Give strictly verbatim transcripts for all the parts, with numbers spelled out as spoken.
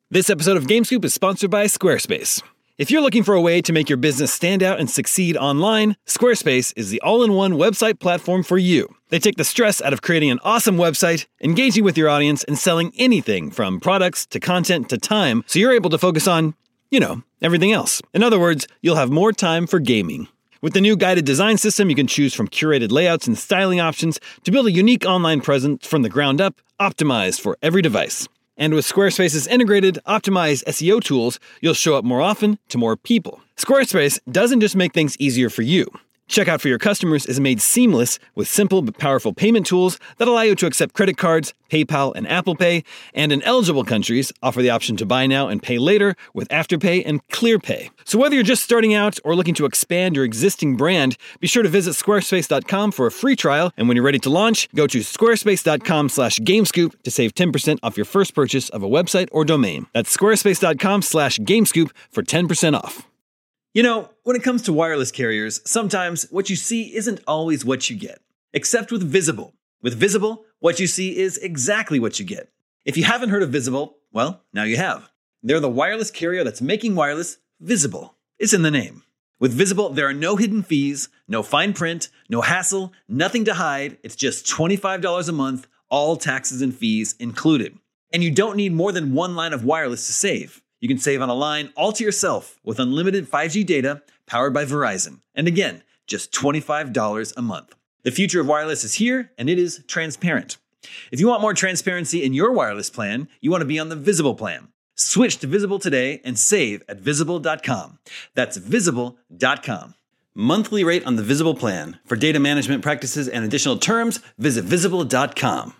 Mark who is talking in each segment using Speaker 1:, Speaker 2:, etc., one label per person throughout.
Speaker 1: This episode of GameScoop is sponsored by Squarespace. If you're looking for a way to make your business stand out and succeed online, Squarespace is the all-in-one website platform for you. They take the stress out of creating an awesome website, engaging with your audience, and selling anything from products to content to time, so you're able to focus on, you know, everything else. In other words, you'll have more time for gaming. With the new guided design system, you can choose from curated layouts and styling options to build a unique online presence from the ground up, optimized for every device. And with Squarespace's integrated, optimized S E O tools, you'll show up more often to more people. Squarespace doesn't just make things easier for you. Checkout for your customers is made seamless with simple but powerful payment tools that allow you to accept credit cards, PayPal, and Apple Pay, and in eligible countries, offer the option to buy now and pay later with Afterpay and ClearPay. So whether you're just starting out or looking to expand your existing brand, be sure to visit squarespace dot com for a free trial, and when you're ready to launch, go to squarespace dot com slash gamescoop to save ten percent off your first purchase of a website or domain. That's squarespace dot com slash gamescoop for ten percent off. You know, when it comes to wireless carriers, sometimes what you see isn't always what you get. Except with Visible. With Visible, what you see is exactly what you get. If you haven't heard of Visible, well, now you have. They're the wireless carrier that's making wireless visible. It's in the name. With Visible, there are no hidden fees, no fine print, no hassle, nothing to hide. It's just twenty-five dollars a month, all taxes and fees included. And you don't need more than one line of wireless to save. You can save on a line all to yourself with unlimited five G data powered by Verizon. And again, just twenty-five dollars a month. The future of wireless is here, and it is transparent. If you want more transparency in your wireless plan, you want to be on the Visible plan. Switch to Visible today and save at visible dot com. That's visible dot com. Monthly rate on the Visible plan. For data management practices and additional terms, visit visible dot com.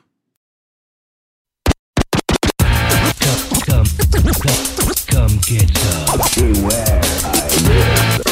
Speaker 2: Come, come, come, come get some. Beware, I live.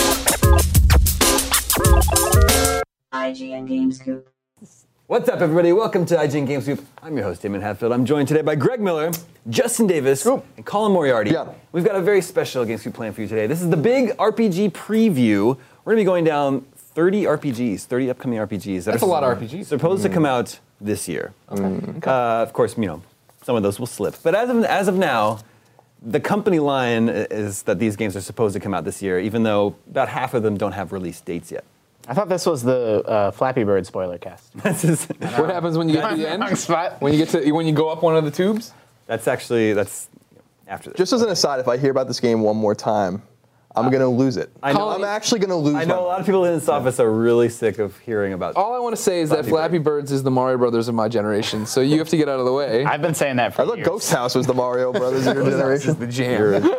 Speaker 3: I G N GameScoop.
Speaker 1: What's up, everybody? Welcome to I G N GameScoop. I'm your host, Damon Hatfield. I'm joined today by Greg Miller, Justin Davis, and Colin Moriarty.
Speaker 4: Yeah.
Speaker 1: We've got a very special GameScoop plan for you today. This is the big R P G preview. We're going to be going down thirty R P Gs, thirty upcoming R P Gs. That
Speaker 4: That's
Speaker 1: are
Speaker 4: a lot of R P Gs.
Speaker 1: Supposed mm. to come out this year. Okay. Mm. Uh, of course, you know, some of those will slip. But as of, as of now, the company line is that these games are supposed to come out this year, even though about half of them don't have release dates yet.
Speaker 5: I thought this was the uh, Flappy Bird spoiler cast.
Speaker 4: What happens when you get to the end?
Speaker 5: Spot.
Speaker 4: When you get to when you go up one of the tubes?
Speaker 1: That's actually that's after this.
Speaker 6: Just as an aside, if I hear about this game one more time, I'm uh, gonna lose it.
Speaker 1: I know,
Speaker 6: I'm actually gonna lose.
Speaker 1: I know
Speaker 6: my
Speaker 1: a lot of people in this office are really sick of hearing about.
Speaker 4: All I want to say is
Speaker 1: Flappy
Speaker 4: that Flappy
Speaker 1: Bird.
Speaker 4: Birds is the Mario Brothers of my generation, so you have to get out of the way.
Speaker 5: I've been saying that for
Speaker 6: I thought
Speaker 5: years.
Speaker 6: Ghost House was the Mario Brothers of your generation.
Speaker 4: This is the jam.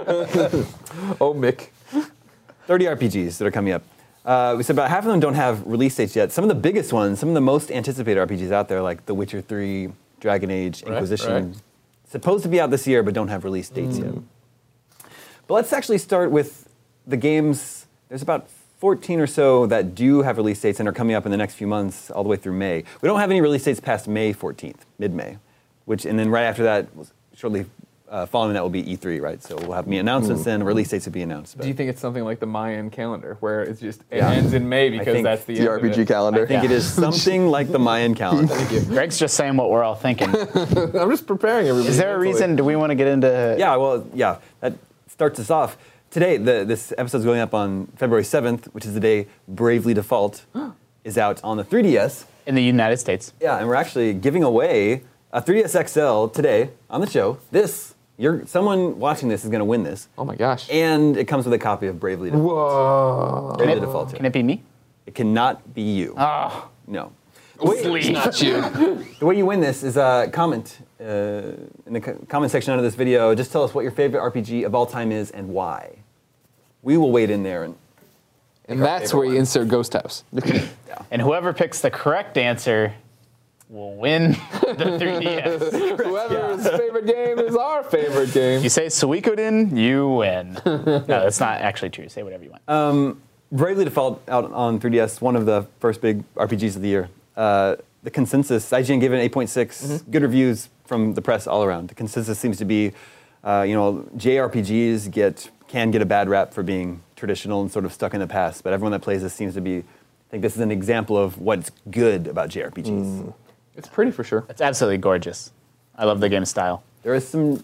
Speaker 4: Oh, Mick.
Speaker 1: thirty R P Gs that are coming up. Uh, we said about half of them don't have release dates yet. Some of the biggest ones, some of the most anticipated R P Gs out there, like The Witcher three, Dragon Age,
Speaker 4: Right,
Speaker 1: Inquisition,
Speaker 4: right.
Speaker 1: supposed to be out this year but don't have release dates mm. yet. But let's actually start with the games. There's about fourteen or so that do have release dates and are coming up in the next few months, all the way through May. We don't have any release dates past May fourteenth, mid-May, which, and then right after that, shortly uh, following that will be E three, right? So we'll have me announcements mm. and release dates will be announced. But.
Speaker 4: Do you think it's something like the Mayan calendar, where it's just it yeah. ends in May because that's the,
Speaker 6: the
Speaker 4: end
Speaker 6: R P G
Speaker 4: of it.
Speaker 6: calendar?
Speaker 1: I think
Speaker 5: yeah.
Speaker 1: it is something like the Mayan calendar.
Speaker 4: Thank you.
Speaker 5: Greg's just saying what we're all thinking.
Speaker 4: I'm just preparing everybody.
Speaker 5: Is there a reason? Do we want to get into?
Speaker 1: Yeah, well, yeah, that starts us off. Today, the, this episode's going up on February seventh, which is the day Bravely Default is out on the three D S.
Speaker 5: In the United States.
Speaker 1: Yeah, and we're actually giving away a three D S X L today on the show. This, you're someone watching this is going to win this.
Speaker 4: Oh my gosh.
Speaker 1: And it comes with a copy of Bravely Default.
Speaker 4: Whoa.
Speaker 1: Bravely
Speaker 5: Can it,
Speaker 1: Default.
Speaker 5: Can it be me?
Speaker 1: It cannot be you.
Speaker 5: Oh.
Speaker 1: No.
Speaker 4: It's not you.
Speaker 1: The way you win this is uh, comment uh, in the co- comment section under this video. Just tell us what your favorite R P G of all time is and why. We will wait in there and.
Speaker 4: And that's where you
Speaker 1: one.
Speaker 4: insert Ghost House.
Speaker 1: Yeah.
Speaker 5: And whoever picks the correct answer will win the three D S.
Speaker 4: Whoever's yeah. favorite game is our favorite game.
Speaker 5: You say Suikoden, you win. No, that's not actually true. Say whatever you want.
Speaker 1: Um, Bravely Default out on three D S, one of the first big R P Gs of the year. Uh, the consensus, I G N gave it an eight point six. Mm-hmm. Good reviews from the press all around. The consensus seems to be, uh, you know, J R P Gs get can get a bad rap for being traditional and sort of stuck in the past, but everyone that plays this seems to be, I think this is an example of what's good about J R P Gs. Mm.
Speaker 4: It's pretty for sure.
Speaker 5: It's absolutely gorgeous. I love the game style.
Speaker 1: There is some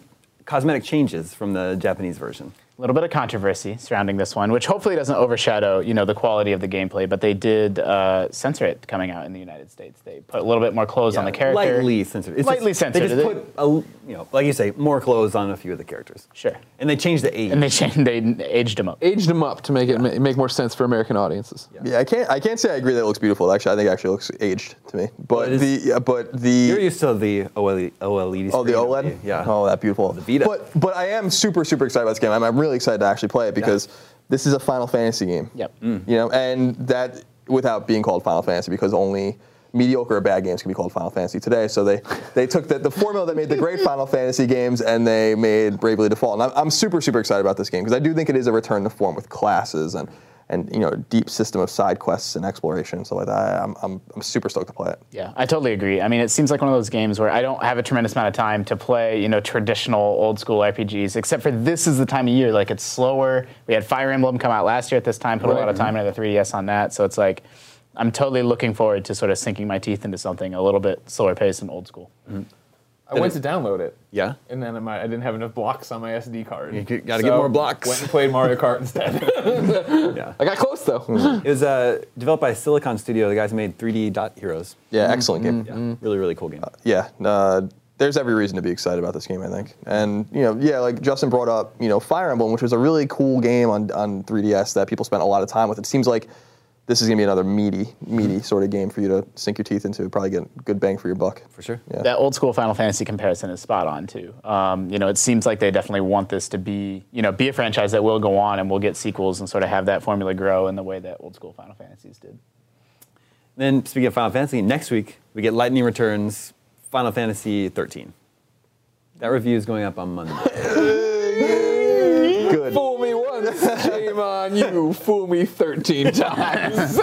Speaker 1: cosmetic changes from the Japanese version.
Speaker 5: A little bit of controversy surrounding this one, which hopefully doesn't overshadow, you know, the quality of the gameplay. But they did uh, censor it coming out in the United States. They put a little bit more clothes on the character.
Speaker 1: Lightly censored. It's
Speaker 5: Lightly
Speaker 1: just,
Speaker 5: censored.
Speaker 1: They just put, a, you know, like you say, more clothes on a few of the characters.
Speaker 5: Sure.
Speaker 1: And they changed the age.
Speaker 5: And they changed, they aged them up.
Speaker 7: Aged them up to make it ma- make more sense for American audiences.
Speaker 6: Yeah. yeah, I can't. I can't say I agree that it looks beautiful. Actually, I think it actually looks aged to me. But
Speaker 1: Well,
Speaker 6: the, yeah, but the.
Speaker 1: You're used to the OLED. OLED
Speaker 6: Oh, the
Speaker 1: screen,
Speaker 6: OLED?
Speaker 1: Yeah.
Speaker 6: Oh, that beautiful.
Speaker 1: The Vita.
Speaker 6: But but I am super super excited about this game. I'm, I'm really excited to actually play it because
Speaker 1: Yeah.
Speaker 6: this is a Final Fantasy game.
Speaker 5: Yep.
Speaker 6: You know, and that without being called Final Fantasy, because only mediocre or bad games can be called Final Fantasy today. So they they took the, the formula that made the great Final Fantasy games and they made Bravely Default. And I'm, I'm super super excited about this game because I do think it is a return to form with classes and. And you know, deep system of side quests and exploration and stuff like that. I'm, I'm, I'm super stoked to play it.
Speaker 5: Yeah, I totally agree. I mean, it seems like one of those games where I don't have a tremendous amount of time to play, you know, traditional old school R P Gs, except for this is the time of year. Like, it's slower. We had Fire Emblem come out last year at this time, put a lot of time into the three D S on that. So it's like, I'm totally looking forward to sort of sinking my teeth into something a little bit slower paced and old school.
Speaker 4: I went to download it.
Speaker 1: Yeah.
Speaker 4: And then my, I didn't have enough blocks on my S D card.
Speaker 1: You got to get more blocks.
Speaker 4: Went and played Mario Kart instead.
Speaker 1: Yeah.
Speaker 7: I got close though.
Speaker 1: It was uh, developed by Silicon Studio, the guys who made three D Dot Heroes.
Speaker 6: Yeah, excellent game.
Speaker 1: Yeah. Really, really cool game.
Speaker 6: Yeah, uh, there's every reason to be excited about this game, I think. And, you know, yeah, like Justin brought up, you know, Fire Emblem, which was a really cool game on, on three D S that people spent a lot of time with. It seems like this is going to be another meaty, meaty sort of game for you to sink your teeth into. Probably get good bang for your buck.
Speaker 1: For sure.
Speaker 6: Yeah.
Speaker 5: That old school Final Fantasy comparison is spot on too. Um, you know, it seems like they definitely want this to be, you know, be a franchise that will go on and will get sequels and sort of have that formula grow in the way that old school Final Fantasies did.
Speaker 1: Then, speaking of Final Fantasy, next week we get Lightning Returns Final Fantasy thirteen. That review is going up on Monday.
Speaker 6: Good.
Speaker 7: Fool me once, shame on you. Fool me thirteen times.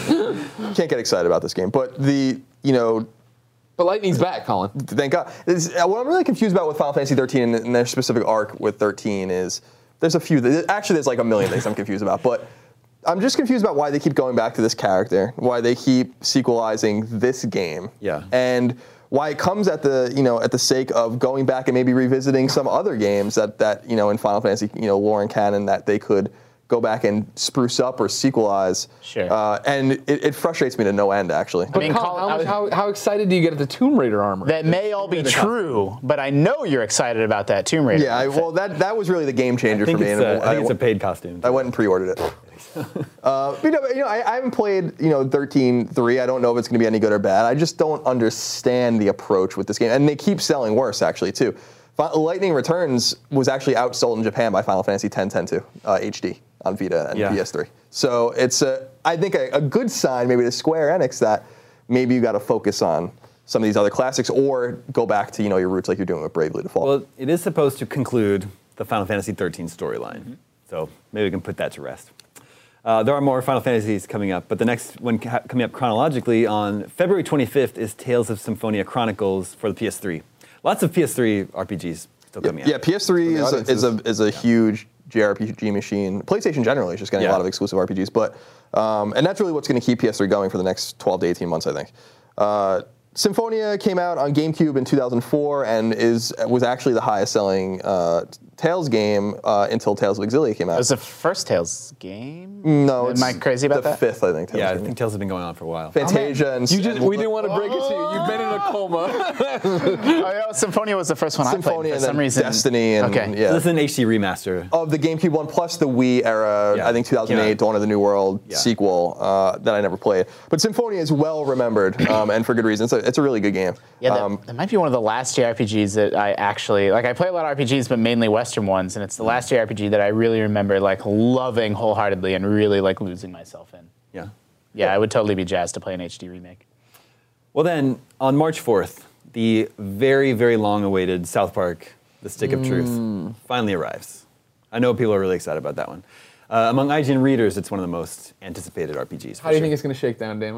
Speaker 6: Can't get excited about this game. But the, you know,
Speaker 7: But Lightning's back, Colin.
Speaker 6: thank God. This, uh, what I'm really confused about with Final Fantasy thirteen and, and their specific arc with thirteen is there's a few, th- actually there's like a million things I'm confused about. But I'm just confused about why they keep going back to this character, why they keep sequelizing this game.
Speaker 1: Yeah.
Speaker 6: And why it comes at the, you know, at the sake of going back and maybe revisiting some other games that, that you know, in Final Fantasy, you know, lore and canon that they could go back and spruce up or sequelize.
Speaker 5: Sure.
Speaker 6: Uh, and it, it frustrates me to no end, actually.
Speaker 7: But
Speaker 5: mean,
Speaker 7: Colin,
Speaker 5: Colin,
Speaker 7: how,
Speaker 5: I
Speaker 7: much,
Speaker 5: was-
Speaker 7: how, how excited do you get at the Tomb Raider armor?
Speaker 5: That may all be true, but I know you're excited about that Tomb Raider.
Speaker 6: Yeah, I, well, that that was really the game changer
Speaker 1: I think,
Speaker 6: for me.
Speaker 1: it's,
Speaker 6: and
Speaker 1: a, I think it's a
Speaker 6: w-
Speaker 1: paid costume.
Speaker 6: I went and pre-ordered it. uh, but, you know, you know I, I haven't played, you know, thirteen three. I don't know if it's going to be any good or bad. I just don't understand the approach with this game, and they keep selling worse, actually, too. Fi- Lightning Returns was actually outsold in Japan by Final Fantasy X ten two uh, H D on Vita and
Speaker 1: Yeah.
Speaker 6: P S three. So it's, a, I think, a, a good sign maybe to Square Enix that maybe you got to focus on some of these other classics or go back to, you know, your roots like you're doing with Bravely Default.
Speaker 1: Well, it is supposed to conclude the Final Fantasy thirteen storyline. Mm-hmm. So maybe we can put that to rest. Uh, there are more Final Fantasies coming up, but the next one ca- coming up chronologically on February twenty-fifth is Tales of Symphonia Chronicles for the P S three. Lots of P S three R P Gs still coming out.
Speaker 6: Yeah, P S three
Speaker 7: For the
Speaker 6: is a, is a
Speaker 7: audiences.
Speaker 6: is a huge J R P G machine. PlayStation generally is just getting
Speaker 1: Yeah.
Speaker 6: a lot of exclusive R P Gs, but um, and that's really what's going to keep P S three going for the next twelve to eighteen months, I think. Uh, Symphonia came out on GameCube in two thousand four and is was actually the highest selling uh, Tales game uh, until Tales of Exilia came out.
Speaker 5: It was the first Tales game?
Speaker 6: no,
Speaker 5: Am
Speaker 6: it's
Speaker 5: I crazy about
Speaker 6: the
Speaker 5: that?
Speaker 6: fifth, I think. Tales
Speaker 1: Yeah, I
Speaker 6: game.
Speaker 1: think Tales have been going on for a while.
Speaker 6: Fantasia and
Speaker 7: You just,
Speaker 6: and-
Speaker 7: we didn't want to break it to you. You've been in a coma.
Speaker 5: Oh, yeah, Symphonia was the first one I
Speaker 6: Symphonia
Speaker 5: played. For
Speaker 6: and
Speaker 5: some
Speaker 6: then
Speaker 5: reason.
Speaker 6: Destiny and
Speaker 5: Okay.
Speaker 6: yeah.
Speaker 1: This is an H D remaster.
Speaker 6: Of the GameCube one plus the Wii era,
Speaker 1: Yeah.
Speaker 6: I think two thousand eight,
Speaker 1: Yeah.
Speaker 6: Dawn of the New World
Speaker 1: Yeah.
Speaker 6: sequel uh, that I never played. But Symphonia is well remembered um, and for good reason. It's a, it's a really good game.
Speaker 5: Yeah, that,
Speaker 6: Um,
Speaker 5: that might be one of the last J R P Gs that I actually like. I play a lot of R P Gs, but mainly Western ones, and it's the last J R P G that I really remember like loving wholeheartedly and really like losing myself in.
Speaker 1: Yeah.
Speaker 5: Yeah, I would totally be jazzed to play an H D remake.
Speaker 1: Well then, on March fourth, the very, very long-awaited South Park, The Stick of Truth, finally arrives. I know people are really excited about that one. Uh, among I G N readers, it's one of the most anticipated R P Gs.
Speaker 4: How do you think it's going to shake down, Damon?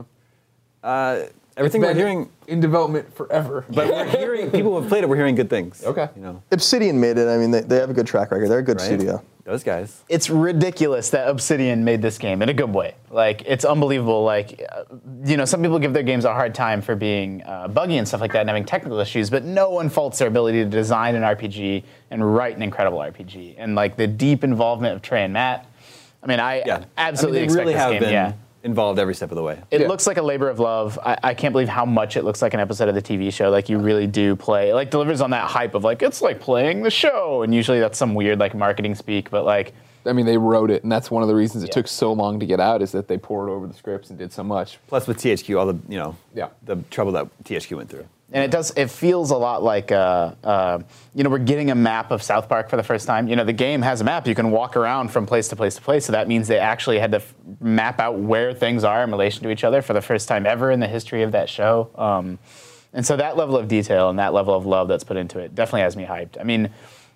Speaker 1: Uh, everything we're
Speaker 4: Been
Speaker 1: hearing,
Speaker 4: in development forever.
Speaker 1: but we're hearing people who have played it. We're hearing good things.
Speaker 4: Okay.
Speaker 1: You know.
Speaker 6: Obsidian made it. I mean, they, they have a good track record. They're a good
Speaker 1: Right.
Speaker 6: studio.
Speaker 8: Those guys.
Speaker 5: It's ridiculous that Obsidian made this game in a good way. Like, it's unbelievable. Like, uh, you know, some people give their games a hard time for being uh, buggy and stuff like that and having technical issues, but no one faults their ability to design an R P G and write an incredible R P G. And, like, the deep involvement of Trey and Matt. I mean, I
Speaker 8: Yeah.
Speaker 5: absolutely
Speaker 8: I mean, they
Speaker 5: expect
Speaker 8: really
Speaker 5: this
Speaker 8: have
Speaker 5: game,
Speaker 8: been
Speaker 5: yeah.
Speaker 8: involved every step of the way.
Speaker 5: It
Speaker 4: Yeah.
Speaker 5: looks like a labor of love. I, I can't believe how much it looks like an episode of the T V show. Like, you really do play. It, like, delivers on that hype of, like, it's like playing the show. And usually that's some weird, like, marketing speak, but, like,
Speaker 4: I mean, they wrote it, and that's one of the reasons it
Speaker 5: Yeah.
Speaker 4: took so long to get out is that they poured over the scripts and did so much.
Speaker 8: Plus with T H Q, all the, you know,
Speaker 4: Yeah.
Speaker 8: the trouble that T H Q went through.
Speaker 5: and it does. It feels a lot like, uh, uh, you know, we're getting a map of South Park for the first time. You know, the game has a map. You can walk around from place to place to place. So that means they actually had to f- map out where things are in relation to each other for the first time ever in the history of that show. Um, and so that level of detail and that level of love that's put into it definitely has me hyped. I mean,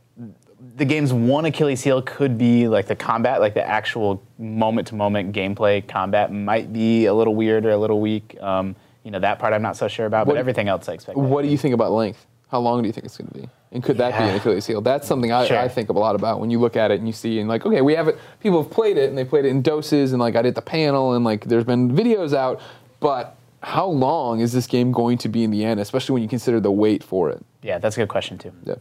Speaker 5: the game's one Achilles heel could be like the combat, like the actual moment-to-moment gameplay combat might be a little weird or a little weak. Um, you know, that part I'm not so sure about,
Speaker 4: What-
Speaker 5: but everything else I expect.
Speaker 4: What do you think about length? How long do you think it's going to be? And could that be an
Speaker 5: Yeah.
Speaker 4: Achilles heel? That's something I,
Speaker 5: Sure.
Speaker 4: I think a lot about when you look at it and you see and like, okay, we have it. People have played it and they played it in doses and like I did the panel and like there's been videos out, but how long is this game going to be in the end, especially when you consider the wait for it?
Speaker 5: Yeah, that's a good question too.
Speaker 4: Yeah.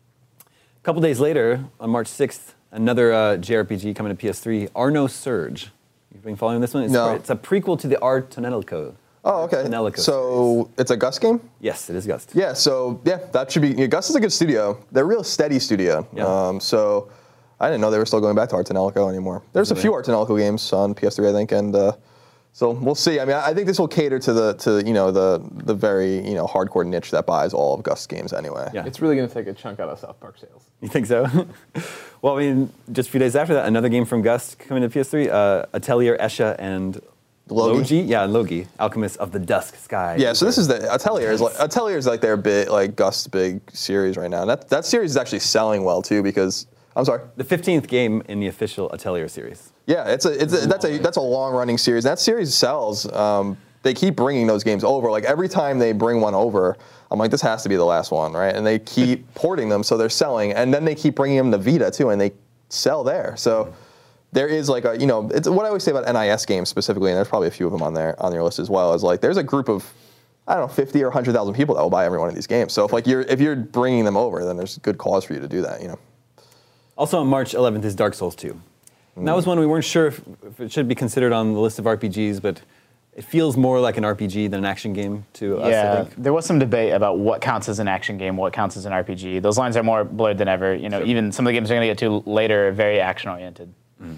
Speaker 8: A couple days later, on March sixth, another uh, J R P G coming to P S three, Arno Surge. You've been following this one? It's,
Speaker 6: No.
Speaker 8: It's a prequel to the R Tonelico.
Speaker 6: Oh, okay.
Speaker 8: Tonelico
Speaker 6: So it's a Gust game?
Speaker 8: Yes, it is Gust.
Speaker 6: Yeah, so yeah, that should be. Yeah, Gust is a good studio. They're a real steady studio.
Speaker 8: Yeah.
Speaker 6: Um, so I didn't know they were still going back to Art Tonelico anymore. There's a
Speaker 8: Really?
Speaker 6: few Art Tonelico games on P S three, I think, and uh, so we'll see. I mean, I think this will cater to the to you know the the very you know hardcore niche that buys all of Gust games anyway.
Speaker 8: Yeah.
Speaker 4: It's really going to take a chunk out of South Park sales.
Speaker 8: You think so? Well, I mean, just a few days after that, another game from Gust coming to P S three, uh, Atelier, Esha, and
Speaker 6: Logi?
Speaker 8: Logi. Yeah, Logi, Alchemist of the Dusk Sky.
Speaker 6: Yeah, so this is the Atelier is like Atelier is like their big like Gust's big series right now. And that that series is actually selling well too because I'm sorry.
Speaker 8: the fifteenth game in the official Atelier series.
Speaker 6: Yeah, it's a it's a, that's a that's a long running series. That series sells. Um, they keep bringing those games over. Like every time they bring one over, I'm like, this has to be the last one, right? And they keep porting them, so they're selling. And then they keep bringing them to Vita too, and they sell there. So there is like a you know it's what I always say about N I S games specifically, and there's probably a few of them on there on your list as well. Is like there's a group of I don't know fifty or one hundred thousand people that will buy every one of these games. So if like you're if you're bringing them over, then there's good cause for you to do that. You know.
Speaker 8: Also on March eleventh is Dark Souls two. And that was one we weren't sure if, if it should be considered on the list of R P Gs, but it feels more like an R P G than an action game to us, I
Speaker 5: Yeah,
Speaker 8: think.
Speaker 5: there was some debate about what counts as an action game, what counts as an R P G. Those lines are more blurred than ever. You know, even some of the games we're going to get to later are very action-oriented.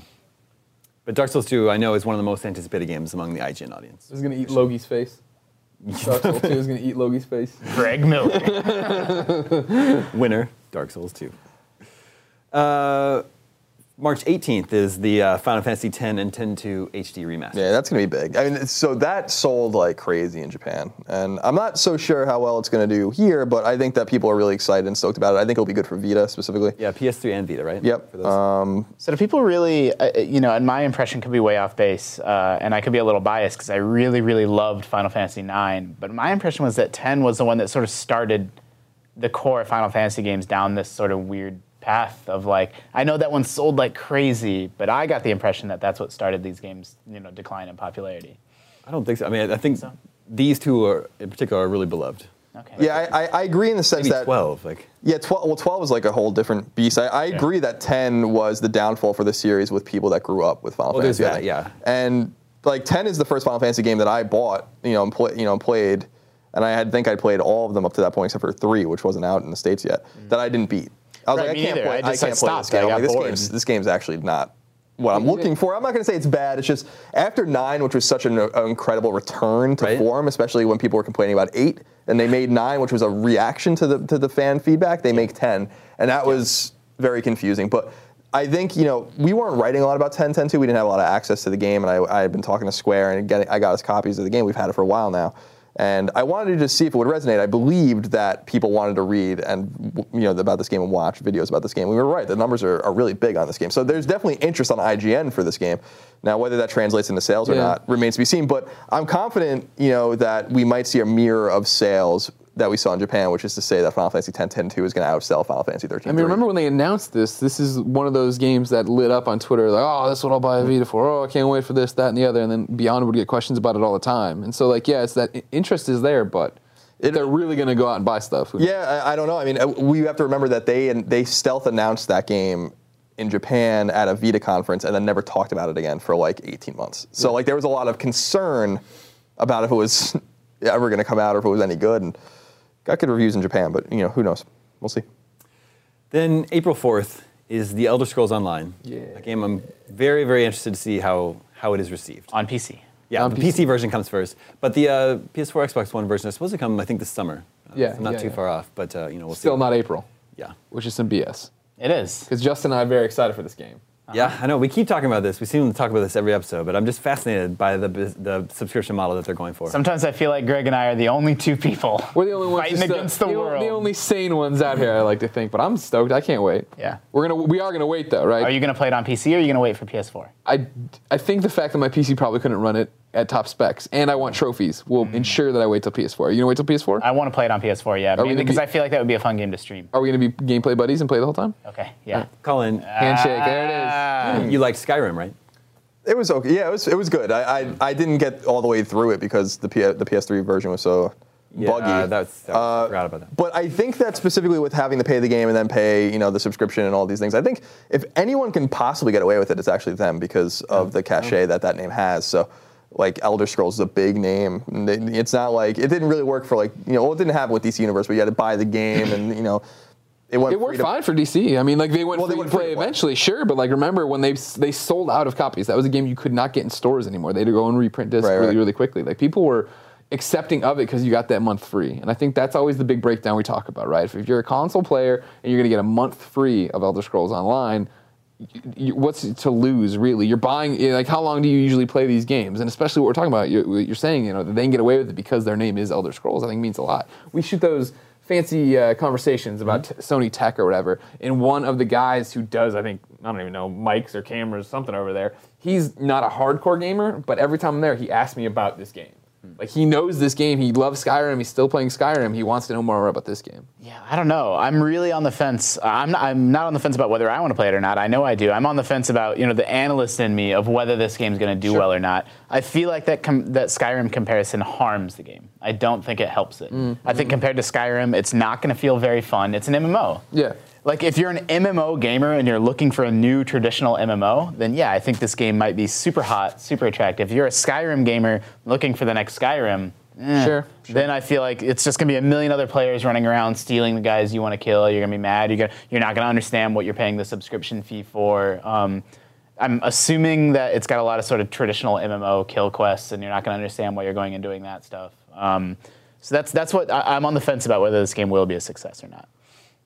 Speaker 8: But Dark Souls two, I know, is one of the most anticipated games among the I G N audience.
Speaker 4: It's going to eat Logi's face. Dark Souls two is going to eat Logi's face.
Speaker 5: Greg Miller.
Speaker 8: Winner, Dark Souls two. Uh, March eighteenth is the uh, Final Fantasy X and ten two H D remaster.
Speaker 6: Yeah, that's going to be big. I mean, it's- so that sold like crazy in Japan. And I'm not so sure how well it's going to do here, but I think that people are really excited and stoked about it. I think it'll be good for Vita specifically.
Speaker 8: Yeah, P S three and Vita, right?
Speaker 6: Yep.
Speaker 8: For those.
Speaker 6: Um,
Speaker 5: So do people really, uh, you know, and my impression could be way off base, uh, and I could be a little biased because I really, really loved Final Fantasy nine, but my impression was that ten was the one that sort of started the core Final Fantasy games down this sort of weird path of like, I know that one sold like crazy, but I got the impression that that's what started these games, you know, decline in popularity.
Speaker 8: I don't think so. I mean, I think
Speaker 5: So?
Speaker 8: these two are, in particular, are really beloved.
Speaker 5: Okay.
Speaker 6: yeah, I, I, I agree in the sense
Speaker 8: Maybe
Speaker 6: that
Speaker 8: twelve, like.
Speaker 6: yeah, twelve. Well, twelve is like a whole different beast. I, I agree that ten was the downfall for the series with people that grew up with Final
Speaker 8: Well, there's
Speaker 6: Fantasy. I
Speaker 8: that,
Speaker 6: think.
Speaker 8: yeah.
Speaker 6: And like ten is the first Final Fantasy game that I bought, you know, and play, you know, played, and I had think I played all of them up to that point except for three, which wasn't out in the States yet. That I didn't beat. I was
Speaker 5: Right,
Speaker 6: like, I
Speaker 5: me
Speaker 6: can't
Speaker 5: neither.
Speaker 6: play.
Speaker 5: I just,
Speaker 6: can't
Speaker 5: like,
Speaker 6: play
Speaker 5: stopped.
Speaker 6: this game.
Speaker 5: I
Speaker 6: I'm
Speaker 5: got
Speaker 6: like, this
Speaker 5: bored.
Speaker 6: game's this game's actually not what I'm looking for. I'm not going to say it's bad. It's just after nine, which was such an, an incredible return to
Speaker 8: Right.
Speaker 6: form, especially when people were complaining about eight, and they made nine, which was a reaction to the to the fan feedback. They make ten, and that was very confusing. But I think you know we weren't writing a lot about ten ten two. We didn't have a lot of access to the game, and I I had been talking to Square and getting I got us copies of the game. We've had it for a while now. And I wanted to just see if it would resonate. I believed that people wanted to read and you know about this game and watch videos about this game. We were right. The numbers are, are really big on this game. So there's definitely interest on I G N for this game. Now, whether that translates into sales or
Speaker 4: Yeah.
Speaker 6: not remains to be seen. But I'm confident, you know, that we might see a mirror of sales that we saw in Japan, which is to say that Final Fantasy X ten two is going to outsell Final Fantasy thirteen.
Speaker 4: I mean, remember when they announced this? This is one of those games that lit up on Twitter, like, oh, this is what I'll buy a Vita for. Oh, I can't wait for this, that, and the other. And then Beyond would get questions about it all the time. And so, like, yeah, it's that interest is there, but it, they're really going to go out and buy stuff.
Speaker 6: Yeah, I, I don't know. I mean, we have to remember that they they stealth announced that game in Japan at a Vita conference and then never talked about it again for like eighteen months. So, yeah. like, there was a lot of concern about if it was ever going to come out or if it was any good. And got good reviews in Japan, but, you know, who knows? We'll see.
Speaker 8: Then April fourth is The Elder Scrolls Online.
Speaker 4: Yeah.
Speaker 8: A game I'm very, very interested to see how, how it is received.
Speaker 5: On P C.
Speaker 8: Yeah,
Speaker 4: On
Speaker 8: the
Speaker 4: P C.
Speaker 8: P C version comes first. But the uh, P S four, Xbox One version is supposed to come, I think, this summer. Uh,
Speaker 4: Yeah,
Speaker 8: so not
Speaker 4: yeah,
Speaker 8: too
Speaker 4: yeah.
Speaker 8: far off, but, uh, you know, we'll see.
Speaker 4: Still not April,
Speaker 8: Yeah.
Speaker 4: which is some B S.
Speaker 5: It is.
Speaker 4: Because Justin and I are very excited for this game.
Speaker 8: Yeah, I know. We keep talking about this. We seem to talk about this every episode, but I'm just fascinated by the bus- the subscription model that they're going for.
Speaker 5: Sometimes I feel like Greg and I are the only two people
Speaker 4: We're the only ones
Speaker 5: fighting
Speaker 4: just, uh,
Speaker 5: against the,
Speaker 4: the,
Speaker 5: world.
Speaker 4: The only sane ones out here, I like to think. But I'm stoked. I can't wait.
Speaker 5: Yeah.
Speaker 4: We're gonna. We are gonna wait though, right?
Speaker 5: Are you going to play it on P C or are you going to wait for P S four?
Speaker 4: I, I think the fact that my P C probably couldn't run it at top specs, and I want trophies, will
Speaker 5: Mm.
Speaker 4: ensure that I wait till P S four. Are you gonna wait till P S four?
Speaker 5: I want to play it on P S four, yeah.
Speaker 4: we
Speaker 5: Mainly
Speaker 4: gonna
Speaker 5: because
Speaker 4: be-
Speaker 5: I feel like that would be a fun game to stream.
Speaker 4: Are we gonna be gameplay buddies and play the whole time?
Speaker 5: Okay, yeah.
Speaker 8: Colin,
Speaker 4: Handshake. There it is.
Speaker 5: Ah.
Speaker 8: you like Skyrim, right?
Speaker 6: It was okay. Yeah, it was it was good. I I, I didn't get all the way through it because the P, the P S three version was so
Speaker 8: Yeah,
Speaker 6: buggy.
Speaker 8: uh, that's, that was, I forgot about that.
Speaker 6: But I think that specifically with having to pay the game and then pay, you know, the subscription and all these things, I think if anyone can possibly get away with it, it's actually them because of the cachet that that name has. So, like, Elder Scrolls is a big name. And they- It's not like, it didn't really work for, like, you know, well, it didn't happen with D C Universe, but you had to buy the game and, you know, it went
Speaker 4: It worked
Speaker 6: free to-
Speaker 4: fine for D C. I mean, like they went
Speaker 6: Well, they
Speaker 4: free
Speaker 6: went
Speaker 4: to
Speaker 6: free
Speaker 4: play
Speaker 6: to play.
Speaker 4: eventually, sure. But like, remember when they they sold out of copies? That was a game you could not get in stores anymore. They had to go and reprint discs
Speaker 6: Right,
Speaker 4: really,
Speaker 6: right.
Speaker 4: really quickly. Like people were accepting of it because you got that month free. And I think that's always the big breakdown we talk about, right? If you're a console player and you're going to get a month free of Elder Scrolls Online, you, you, what's to lose really? You're buying, you know, like how long do you usually play these games? And especially what we're talking about, you're, you're saying, you know, that they can get away with it because their name is Elder Scrolls. I think means a lot. We shoot those fancy uh, conversations about t- Sony tech or whatever, and one of the guys who does, I think, I don't even know, mics or cameras, something over there, he's not a hardcore gamer, but every time I'm there, he asks me about this game. Like, he knows this game, he loves Skyrim, he's still playing Skyrim, he wants to know more about this game.
Speaker 5: Yeah, I don't know. I'm really on the fence. I'm not, I'm not on the fence about whether I want to play it or not. I know I do. I'm on the fence about, you know, the analyst in me of whether this game's going to do
Speaker 6: Sure.
Speaker 5: well or not. I feel like that com- that Skyrim comparison harms the game. I don't think it helps it. I think compared to Skyrim, it's not going to feel very fun. It's an M M O.
Speaker 4: Yeah.
Speaker 5: Like, if you're an M M O gamer and you're looking for a new traditional M M O, then yeah, I think this game might be super hot, super attractive. If you're a Skyrim gamer looking for the next Skyrim, eh,
Speaker 4: Sure,
Speaker 5: then I feel like it's just gonna be a million other players running around stealing the guys you want to kill. You're gonna be mad. You're, gonna, you're not gonna understand what you're paying the subscription fee for. Um, I'm assuming that it's got a lot of sort of traditional M M O kill quests, and you're not gonna understand why you're going and doing that stuff. Um, so that's that's what I, I'm on the fence about whether this game will be a success or not.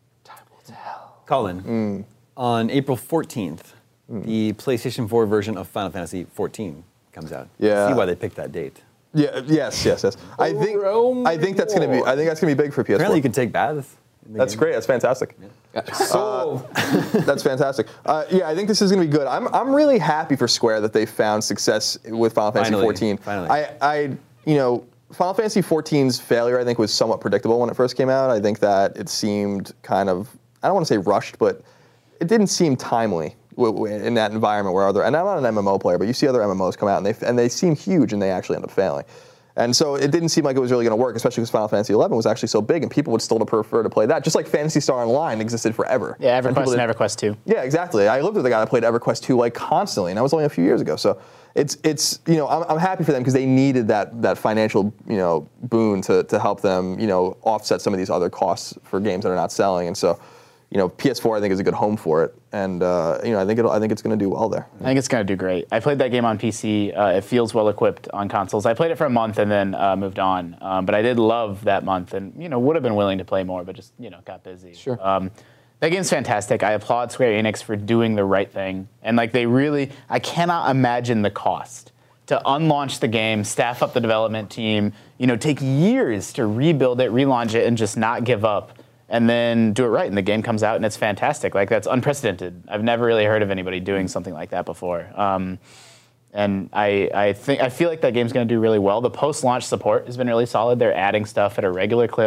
Speaker 8: Colin,
Speaker 6: Mm.
Speaker 8: on April fourteenth, the PlayStation four version of Final Fantasy fourteen comes out.
Speaker 6: Yeah.
Speaker 8: See why they picked that date.
Speaker 6: Yeah, yes, yes, yes. I think
Speaker 4: Rome
Speaker 6: I think that's gonna be I think that's gonna be big for P S four.
Speaker 8: Apparently, you can take baths. in the
Speaker 6: That's
Speaker 8: game.
Speaker 6: great. That's fantastic.
Speaker 4: Sold.
Speaker 6: That's fantastic. Uh, yeah, I think this is going to be good. I'm I'm really happy for Square that they found success with Final Fantasy
Speaker 8: Finally,
Speaker 6: fourteen.
Speaker 8: finally.
Speaker 6: I, I, you know, Final Fantasy fourteen's failure, I think, was somewhat predictable when it first came out. I think that it seemed kind of, I don't want to say rushed, but it didn't seem timely w- w- in that environment where other, and I'm not an M M O player, but you see other M M Os come out and they and they seem huge and they actually end up failing. And so it didn't seem like it was really going to work, especially because Final Fantasy eleven was actually so big and people would still prefer to play that. Just like Phantasy Star Online existed forever.
Speaker 5: Yeah,
Speaker 6: And people
Speaker 5: EverQuest
Speaker 6: did-
Speaker 5: and EverQuest two.
Speaker 6: Yeah, exactly. I lived with a guy that played EverQuest two like constantly, and that was only a few years ago. So it's it's you know I'm, I'm happy for them because they needed that that financial you know boon to to help them you know offset some of these other costs for games that are not selling. And so you know P S four I think is a good home for it, and uh, you know I think it'll I think it's going to do well there.
Speaker 5: I think it's going to do great. I played that game on P C. Uh, it feels well equipped on consoles. I played it for a month and then uh, moved on. Um, but I did love that month, and you know would have been willing to play more, but just you know got busy.
Speaker 4: Sure.
Speaker 5: Um, that game's fantastic. I applaud Square Enix for doing the right thing, and like they really, I cannot imagine the cost to unlaunch the game, staff up the development team, you know, take years to rebuild it, relaunch it, and just not give up. And then do it right, and the game comes out, and it's fantastic. Like, that's unprecedented. I've never really heard of anybody doing something like that before. Um, and I, I think I feel like that game's going to do really well. The post-launch support has been really solid. They're adding stuff at a regular clip.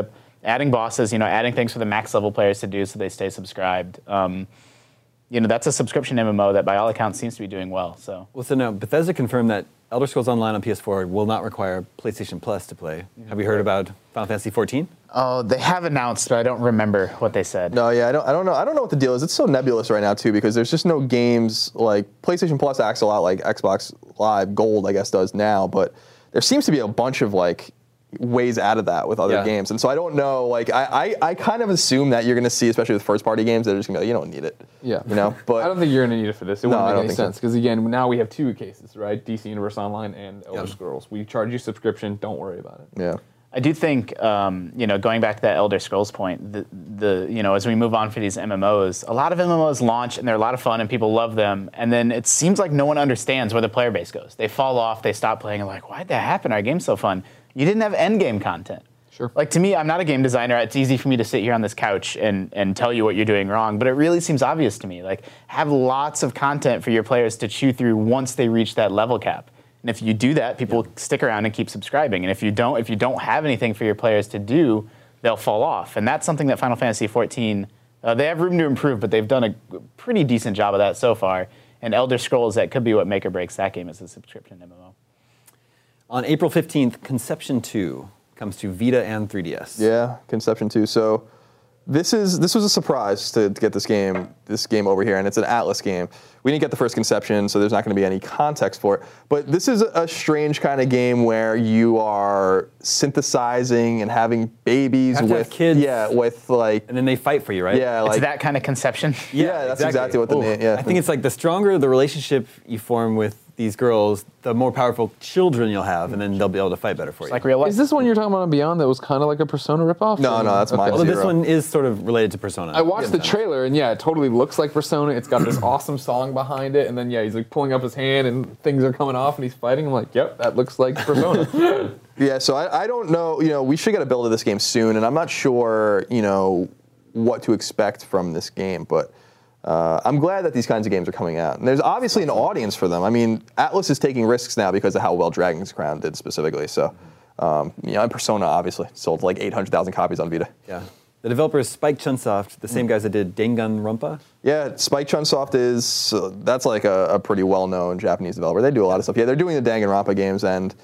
Speaker 5: adding bosses, you know, adding things for the max level players to do so they stay subscribed. Um, you know, that's a subscription M M O that by all accounts seems to be doing well. So,
Speaker 8: Well, so now Bethesda confirmed that Elder Scrolls Online on P S four will not require PlayStation Plus to play. Have you heard about Final Fantasy fourteen?
Speaker 5: oh, they have announced, but I don't remember what they said.
Speaker 6: No, yeah, I don't, I don't know. I don't know what the deal is. It's so nebulous right now too because there's just no games like PlayStation Plus acts a lot like Xbox Live Gold, I guess, does now. But there seems to be a bunch of like ways out of that with other
Speaker 8: Yeah.
Speaker 6: games, and so I don't know. Like, I, I, I kind of assume that you're going to see, especially with first-party games, that are just going to be like, you don't need it.
Speaker 4: Yeah.
Speaker 6: You know, but
Speaker 4: I don't think you're going to need it for this. It
Speaker 6: No, I
Speaker 4: wouldn't
Speaker 6: don't
Speaker 4: make any
Speaker 6: think so.
Speaker 4: sense because again, now we have two cases, right? D C Universe Online and Elder
Speaker 8: Yeah.
Speaker 4: Scrolls. We charge you subscription. Don't worry about it.
Speaker 6: yeah.
Speaker 5: I do think, um, you know, going back to that Elder Scrolls point, the, the, you know, as we move on for these M M Os, a lot of M M Os launch and they're a lot of fun and people love them, and then it seems like no one understands where the player base goes. They fall off, they stop playing, and like, why'd that happen? Our game's so fun. You didn't have end game content.
Speaker 4: Sure.
Speaker 5: Like, to me, I'm not a game designer. It's easy for me to sit here on this couch and, and tell you what you're doing wrong, but it really seems obvious to me. Like, have lots of content for your players to chew through once they reach that level cap. And if you do that, people stick around and keep subscribing. And if you don't, if you don't have anything for your players to do, they'll fall off. And that's something that Final Fantasy fourteen, uh, they have room to improve, but they've done a pretty decent job of that so far. And Elder Scrolls, that could be what make or breaks that game as a subscription M M O.
Speaker 8: On April fifteenth, Conception two comes to Vita and three D S.
Speaker 6: Yeah, Conception two. So this is this was a surprise to, to get this game this game over here, and it's an Atlas game. We didn't get the first Conception, so there's not going to be any context for it. But this is a, a strange kind of game where you are synthesizing and having babies
Speaker 8: have to
Speaker 6: with
Speaker 8: have kids.
Speaker 6: yeah, with like
Speaker 8: And then they fight for you, right?
Speaker 6: yeah,
Speaker 5: It's
Speaker 6: like
Speaker 5: that kind of conception.
Speaker 6: yeah, that's exactly, what the
Speaker 8: Ooh.
Speaker 6: name. Yeah,
Speaker 8: I think it's like the stronger the relationship you form with these girls, the more powerful children you'll have, and then they'll be able to fight better for you.
Speaker 5: Like real life.
Speaker 4: Is this one you're talking about on Beyond that was kind of like a Persona ripoff?
Speaker 6: No, no, that's mine.
Speaker 8: Although this
Speaker 6: Zero.
Speaker 8: one is sort of related to Persona.
Speaker 4: I watched the trailer and yeah, it totally looks like Persona. It's got this awesome song behind it, and then yeah, he's like pulling up his hand and things are coming off and he's fighting. I'm like, yep, that looks like Persona.
Speaker 6: Yeah, so I, I don't know. You know, we should get a build of this game soon, and I'm not sure, you know, what to expect from this game. But uh, I'm glad that these kinds of games are coming out. And there's obviously an audience for them. I mean, Atlas is taking risks now because of how well Dragon's Crown did specifically. So, um, you know, and Persona obviously sold like eight hundred thousand copies on Vita.
Speaker 8: Yeah. The developer is Spike Chunsoft, the same guys that did Danganronpa.
Speaker 6: Yeah, Spike Chunsoft is uh, that's like a, a pretty well-known Japanese developer. They do a lot of stuff. Yeah, they're doing the Danganronpa games and.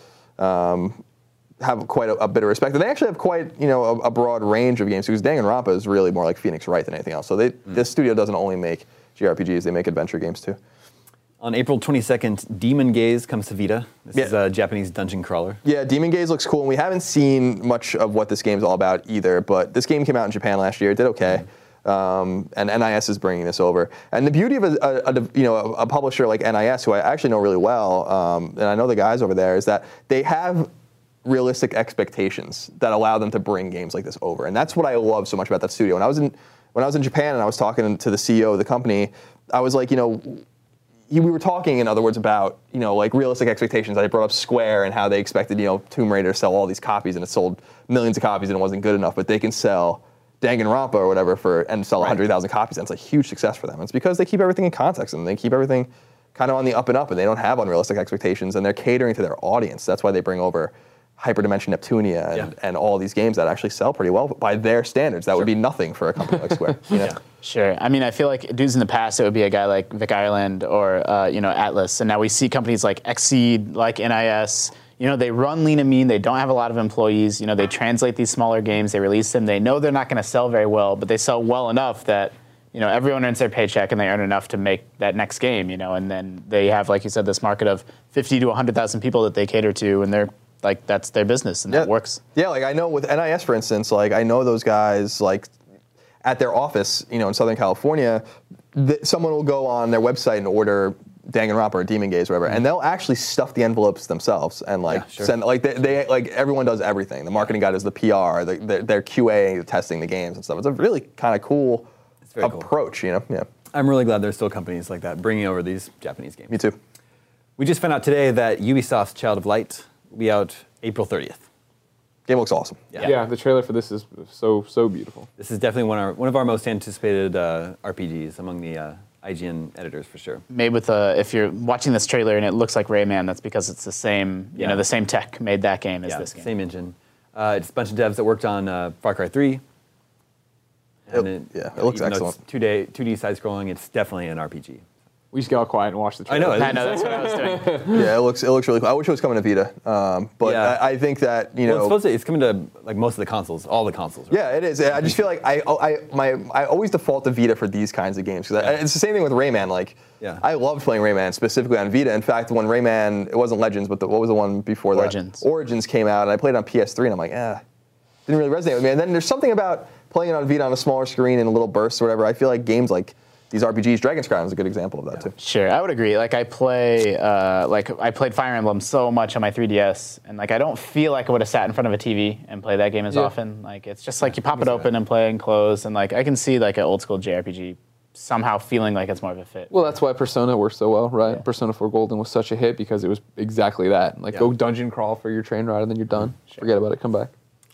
Speaker 6: Um, have quite a, a bit of respect. And they actually have quite, you know, a, a broad range of games because Danganronpa is really more like Phoenix Wright than anything else. So they, mm. this studio doesn't only make J R P Gs, they make adventure games too.
Speaker 8: On April twenty-second, Demon Gaze comes to Vita. This
Speaker 6: Yeah.
Speaker 8: is a Japanese dungeon crawler.
Speaker 6: Yeah, Demon Gaze looks cool, and we haven't seen much of what this game's all about either, but this game came out in Japan last year, it did okay. Um, and N I S is bringing this over. And the beauty of a, a, a you know a, a publisher like N I S, who I actually know really well, um, and I know the guys over there, is that they have realistic expectations that allow them to bring games like this over, and that's what I love so much about that studio. When I was in when I was in Japan and I was talking to the C E O of the company, I was like, you know, he, we were talking, in other words, about you know like realistic expectations. I brought up Square and how they expected you know Tomb Raider to sell all these copies, and it sold millions of copies and it wasn't good enough, but they can sell Danganronpa or whatever for and sell one hundred thousand copies, and it's a huge success for them. It's because they keep everything in context and they keep everything kind of on the up and up, and they don't have unrealistic expectations, and they're catering to their audience. That's why they bring over Hyperdimension Neptunia and,
Speaker 8: Yeah.
Speaker 6: and all these games that actually sell pretty well by their standards. That would be nothing for a company like Square. You know?
Speaker 8: Yeah.
Speaker 5: Sure. I mean, I feel like dudes in the past, it would be a guy like Vic Ireland or, uh, you know, Atlas. And now we see companies like Xseed, like N I S. You know, they run lean and mean. They don't have a lot of employees. You know, they translate these smaller games. They release them. They know they're not going to sell very well, but they sell well enough that, you know, everyone earns their paycheck and they earn enough to make that next game, you know. And then they have, like you said, this market of fifty to one hundred thousand people that they cater to, and they're like, that's their business, and
Speaker 6: Yeah.
Speaker 5: that works.
Speaker 6: Yeah, like I know with N I S, for instance, like I know those guys, like at their office, you know, in Southern California, th- someone will go on their website and order Danganronpa or Demon Gaze or whatever, and they'll actually stuff the envelopes themselves and like
Speaker 8: Yeah, sure.
Speaker 6: send, like they, they, like everyone does everything. The marketing guy does the P R, the, their, their Q A testing the games and stuff. It's a really kind of cool
Speaker 8: very cool.
Speaker 6: approach, you know? Yeah,
Speaker 8: I'm really glad there's still companies like that bringing over these Japanese games.
Speaker 6: me too.
Speaker 8: We just found out today that Ubisoft's Child of Light will be out April thirtieth.
Speaker 6: Game looks awesome.
Speaker 8: Yeah.
Speaker 4: Yeah, the trailer for this is so so beautiful.
Speaker 8: This is definitely one of our, one of our most anticipated uh, R P Gs among the uh, I G N editors for sure.
Speaker 5: Made with a, if you're watching this trailer and it looks like Rayman, that's because it's the same, you
Speaker 8: Yeah.
Speaker 5: know, the same tech made that game as
Speaker 8: Yeah,
Speaker 5: this game.
Speaker 8: same engine. Uh, Uh, it's a bunch of devs that worked on uh, Far Cry three. And
Speaker 6: It- yeah, it looks
Speaker 8: even though
Speaker 6: excellent.
Speaker 8: It's two D, two D side scrolling. It's definitely an R P G.
Speaker 4: We just got all quiet and watched the
Speaker 8: I
Speaker 4: trailer.
Speaker 8: know.
Speaker 5: I know that's what I was doing.
Speaker 6: Yeah, it looks it looks really cool. I wish it was coming to Vita, um, but
Speaker 8: Yeah.
Speaker 6: I, I think that you
Speaker 8: Well,
Speaker 6: know.
Speaker 8: it's supposed to. It's coming to like most of the consoles, all the consoles. Right?
Speaker 6: Yeah, it is. I just feel like I, I, my, I always default to Vita for these kinds of games. 'Cause I- it's the same thing with Rayman. Like,
Speaker 8: Yeah.
Speaker 6: I loved playing Rayman specifically on Vita. In fact, when Rayman, it wasn't Legends, but the, what was the one before
Speaker 5: Origins.
Speaker 6: that? Origins came out, and I played it on P S three, and I'm like, eh, didn't really resonate with me. And then there's something about playing it on Vita on a smaller screen in a little bursts or whatever. I feel like games like these R P Gs, Dragon's Crown is a good example of that too.
Speaker 5: Sure, I would agree. Like I play, uh, like I played Fire Emblem so much on my three D S, and like I don't feel like I would have sat in front of a T V and played that game as
Speaker 4: Yeah.
Speaker 5: often. Like it's just like you pop it open and play and close, and like I can see like an old school J R P G somehow feeling like it's more of a fit.
Speaker 4: Well, that's why Persona works so well, right?
Speaker 5: Yeah.
Speaker 4: Persona four Golden was such a hit because it was exactly that. Like,
Speaker 8: Yeah.
Speaker 4: go dungeon crawl for your train ride, and then you're done. Forget about it. Come back.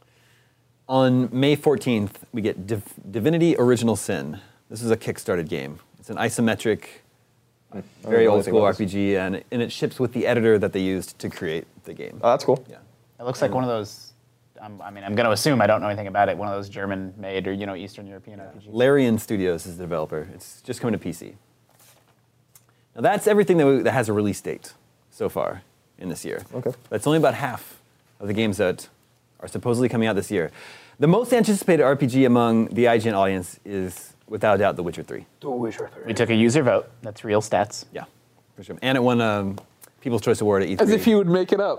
Speaker 8: On May fourteenth, we get Div- Divinity Original Sin. This is a Kickstarted game. It's an isometric, very
Speaker 6: know
Speaker 8: old
Speaker 6: anything
Speaker 8: school
Speaker 6: about this.
Speaker 8: R P G, and, and it ships with the editor that they used to create the game.
Speaker 6: Oh, that's cool.
Speaker 8: Yeah.
Speaker 5: It looks like one of those. Um, I mean, I'm going to assume I don't know anything about it. One of those German-made or you know Eastern European R P Gs.
Speaker 8: Larian Studios is the developer. It's just coming to P C. Now that's everything that, we, that has a release date so far in this year.
Speaker 6: Okay.
Speaker 8: That's only about half of the games that are supposedly coming out this year. The most anticipated R P G among the I G N audience is, without a doubt, The Witcher three.
Speaker 5: We took a user vote. That's real stats.
Speaker 8: Yeah, for sure. And it won um, People's Choice Award at E three.
Speaker 4: As if you would make it up.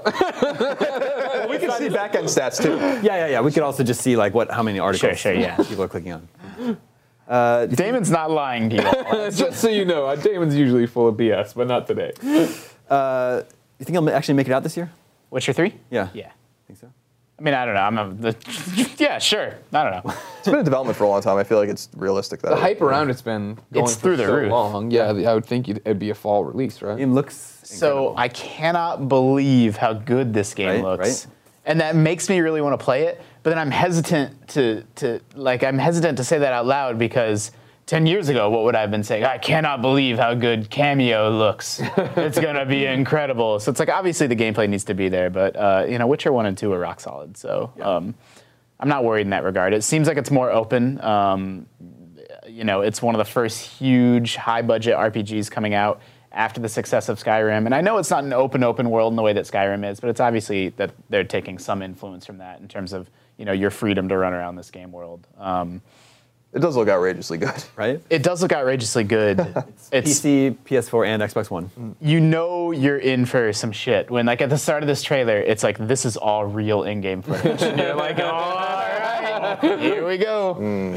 Speaker 6: We can see back end stats too.
Speaker 8: Yeah, yeah, yeah. We could also just see like what how many articles
Speaker 5: Sure, sure, yeah.
Speaker 8: people are clicking on.
Speaker 5: Damon's not lying to you.
Speaker 4: Just so you know, uh, Damon's usually full of B S, but not today.
Speaker 8: Uh, you think I'll ma- actually make it out this year?
Speaker 5: Witcher three?
Speaker 8: Yeah.
Speaker 5: Yeah.
Speaker 8: Think so?
Speaker 5: I mean, I don't know. I'm a, the, yeah, sure. I don't know.
Speaker 6: It's been in development for a long time. I feel like it's realistic that
Speaker 4: The hype around it's been going
Speaker 5: It's
Speaker 4: for
Speaker 5: through the
Speaker 4: so
Speaker 5: roof.
Speaker 4: long. Yeah, I would think you'd- it'd be a fall release, right?
Speaker 8: Game looks
Speaker 5: So
Speaker 8: incredible.
Speaker 5: I cannot believe how good this game
Speaker 8: Right,
Speaker 5: looks.
Speaker 8: right.
Speaker 5: And that makes me really want to play it, but then I'm hesitant to, to like I'm hesitant to say that out loud because ten years ago, what would I have been saying? I cannot believe how good Cameo looks. It's gonna be incredible. So it's like obviously the gameplay needs to be there, but uh, you know, Witcher one and two are rock solid. So um, I'm not worried in that regard. It seems like it's more open. Um, you know, it's one of the first huge high budget R P Gs coming out after the success of Skyrim. And I know it's not an open, open world in the way that Skyrim is, but it's obviously that they're taking some influence from that in terms of, you know, your freedom to run around this game world. Um,
Speaker 6: It does look outrageously good.
Speaker 8: right?
Speaker 5: it does look outrageously good.
Speaker 8: P
Speaker 5: It's,
Speaker 8: C, P S four, and Xbox One.
Speaker 5: you know you're in for some shit. When like at the start of this trailer, it's like, this is all real in-game footage. And you're like, all right, here we go.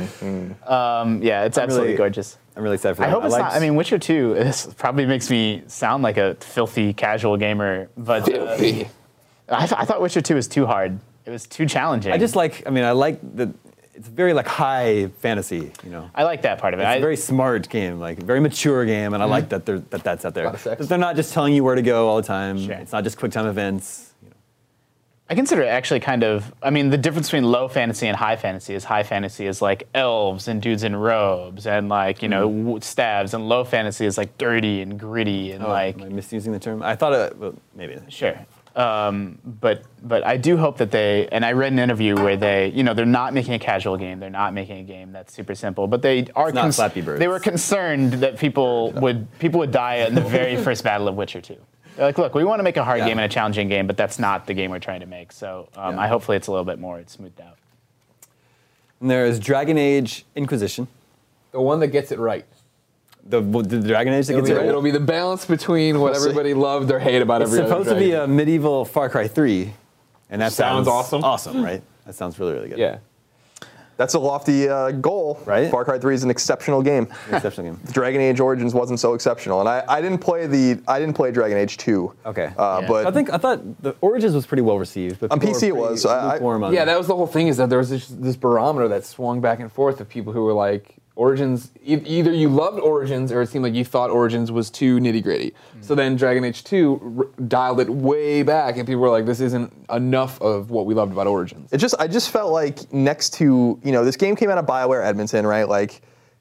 Speaker 5: Um, yeah, it's absolutely
Speaker 8: really-
Speaker 5: gorgeous.
Speaker 8: I'm really excited for
Speaker 5: I
Speaker 8: that.
Speaker 5: hope it's
Speaker 8: liked-
Speaker 5: not. I mean, Witcher two. This probably makes me sound like a filthy casual gamer, but uh,
Speaker 4: Filthy.
Speaker 5: I, th- I thought Witcher two was too hard. It was too challenging.
Speaker 8: I just like. I mean, I like the. It's very like high fantasy. You know.
Speaker 5: I like that part of it.
Speaker 8: It's
Speaker 5: I,
Speaker 8: a very smart game, like a very mature game, and I like that they're, that that's out there.
Speaker 6: Lot of sex.
Speaker 8: That they're not just telling you where to go all the time.
Speaker 5: Sure.
Speaker 8: It's not just quick time events. You know.
Speaker 5: I consider it actually kind of. I mean, the difference between low fantasy and high fantasy is high fantasy is like elves and dudes in robes and like you know
Speaker 8: Mm-hmm.
Speaker 5: w- stabs, and low fantasy is like dirty and gritty and
Speaker 8: Oh,
Speaker 5: like
Speaker 8: am I misusing the term? I thought it. Well, maybe.
Speaker 5: sure. Um, but but I do hope that they, and I read an interview where they, you know, they're not making a casual game. They're not making a game that's super simple. But they are.
Speaker 8: not Flappy Birds.
Speaker 5: They were concerned that people would people would die in the very first battle of Witcher two. They're like, look, we want to make a hard
Speaker 8: Yeah.
Speaker 5: game and a challenging game, but that's not the game we're trying to make. So um,
Speaker 8: Yeah.
Speaker 5: I hopefully it's a little bit more it's smoothed out.
Speaker 8: And there is Dragon Age Inquisition.
Speaker 4: The one that gets it right.
Speaker 8: The, the Dragon Age that
Speaker 4: It'll
Speaker 8: gets
Speaker 4: be,
Speaker 8: it right.
Speaker 4: it'll be the balance between what
Speaker 6: see.
Speaker 4: everybody loved or hated about
Speaker 8: It's
Speaker 4: every
Speaker 8: supposed
Speaker 4: other
Speaker 8: to be
Speaker 4: Dragon.
Speaker 8: a medieval Far Cry three, and that
Speaker 4: Sounds
Speaker 8: sounds,
Speaker 4: awesome.
Speaker 8: Awesome, right? That sounds really, really good.
Speaker 4: Yeah.
Speaker 6: That's a lofty uh, goal.
Speaker 8: Right?
Speaker 6: Far Cry three is an exceptional game.
Speaker 8: An exceptional game.
Speaker 6: Dragon Age Origins wasn't so exceptional, and I, I didn't play the I didn't play Dragon Age two.
Speaker 8: Okay.
Speaker 6: Uh,
Speaker 5: Yeah.
Speaker 6: But
Speaker 8: I think I thought the Origins was pretty well received, but
Speaker 6: On
Speaker 8: people
Speaker 6: P C it
Speaker 8: were pretty
Speaker 6: was. I- I-
Speaker 8: lukewarm on
Speaker 4: Yeah,
Speaker 8: it.
Speaker 4: that was the whole thing, is that there was this, this barometer that swung back and forth of people who were like, Origins, e- either you loved Origins or it seemed like you thought Origins was too nitty gritty. So then Dragon Age two r- dialed it way back, and people were like, this isn't enough of what we loved about Origins.
Speaker 6: It just I just felt like next to you know this game came out of BioWare Edmonton, right? Like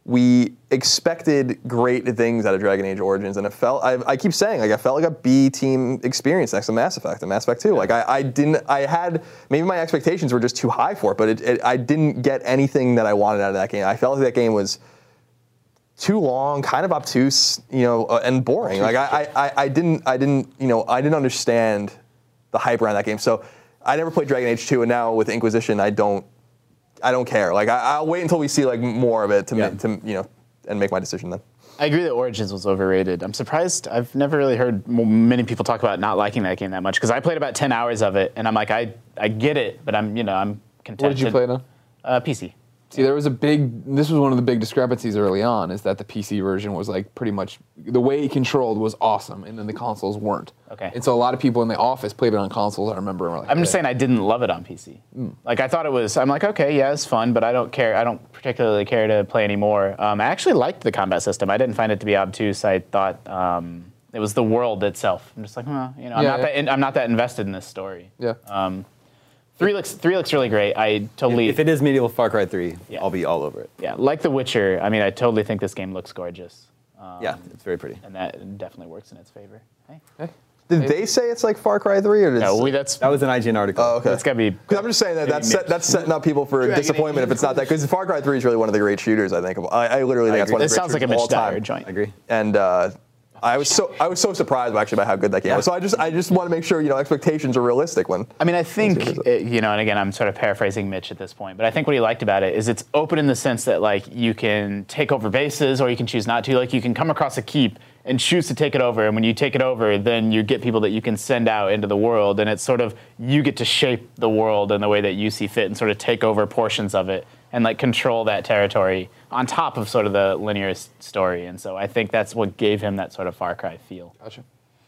Speaker 6: we expected great things out of Dragon Age Origins, and it felt. I, I keep saying, like, I felt like a B team experience next to Mass Effect and Mass Effect two. Like, I, I didn't. I had maybe my expectations were just too high for it, but it, it, I didn't get anything that I wanted out of that game. I felt like that game was too long, kind of obtuse, you know, uh, and boring. Like, I, I, I didn't, I didn't, you know, I didn't understand the hype around that game. So I never played Dragon Age two, and now with Inquisition, I don't. I don't care. Like, I, I'll wait until we see like more of it to,
Speaker 8: Yeah.
Speaker 6: ma- to you know, and make my decision then.
Speaker 5: I agree that Origins was overrated. I'm surprised. I've never really heard m- many people talk about not liking that game that much because I played about ten hours of it, and I'm like, I, I get it, but I'm, you know, I'm content.
Speaker 4: What did you
Speaker 5: to-
Speaker 4: play it on?
Speaker 5: Uh, P C.
Speaker 4: See, there was a big, this was one of the big discrepancies early on, is that the P C version was like pretty much, the way it controlled was awesome, and then the consoles weren't.
Speaker 5: Okay.
Speaker 4: And so a lot of people in the office played it on consoles, I remember. And were like,
Speaker 5: I'm just
Speaker 4: "Hey."
Speaker 5: saying I didn't love it on P C. Like I thought it was. I'm like, okay, yeah, it's fun, but I don't care. I don't particularly care to play anymore. Um, I actually liked the combat system. I didn't find it to be obtuse. I thought um, it was the world itself. I'm just like, well, you know, I'm
Speaker 4: Yeah,
Speaker 5: not
Speaker 4: yeah.
Speaker 5: that. In, I'm not that invested in this story.
Speaker 4: Yeah.
Speaker 5: Um, three looks three looks really great. I totally.
Speaker 8: If it is medieval Far Cry three,
Speaker 5: Yeah.
Speaker 8: I'll be all over it.
Speaker 5: yeah, like The Witcher. I mean, I totally think this game looks gorgeous. Um,
Speaker 8: Yeah, it's very pretty.
Speaker 5: And that definitely works in its favor. Hey.
Speaker 6: Did they say it's like Far Cry three, or did
Speaker 5: No, we, that's
Speaker 8: That was an I G N article.
Speaker 6: Oh, okay.
Speaker 5: that's gotta be.
Speaker 6: Because I'm just saying that that's set, that's setting up people for
Speaker 5: Dragon
Speaker 6: disappointment
Speaker 5: Age
Speaker 6: if it's not that. Because Far Cry three is really one of the great shooters. I think. Of, I, I literally think that's one of
Speaker 5: This
Speaker 6: the great
Speaker 5: sounds like a
Speaker 6: shooters of
Speaker 5: Mitch
Speaker 6: all
Speaker 5: Dyer
Speaker 6: time.
Speaker 5: joint.
Speaker 8: I agree.
Speaker 6: And uh, I was so I was so surprised actually by how good that game was. So I just I just want to make sure you know expectations are realistic when.
Speaker 5: I mean, I think, it, you know, and again, I'm sort of paraphrasing Mitch at this point, but I think what he liked about it is it's open in the sense that, like, you can take over bases or you can choose not to. Like, you can come across a keep and choose to take it over, and when you take it over, then you get people that you can send out into the world, and it's sort of, you get to shape the world in the way that you see fit and sort of take over portions of it and, like, control that territory on top of sort of the linear s- story. And so I think that's what gave him that sort of Far Cry feel.
Speaker 4: Gotcha.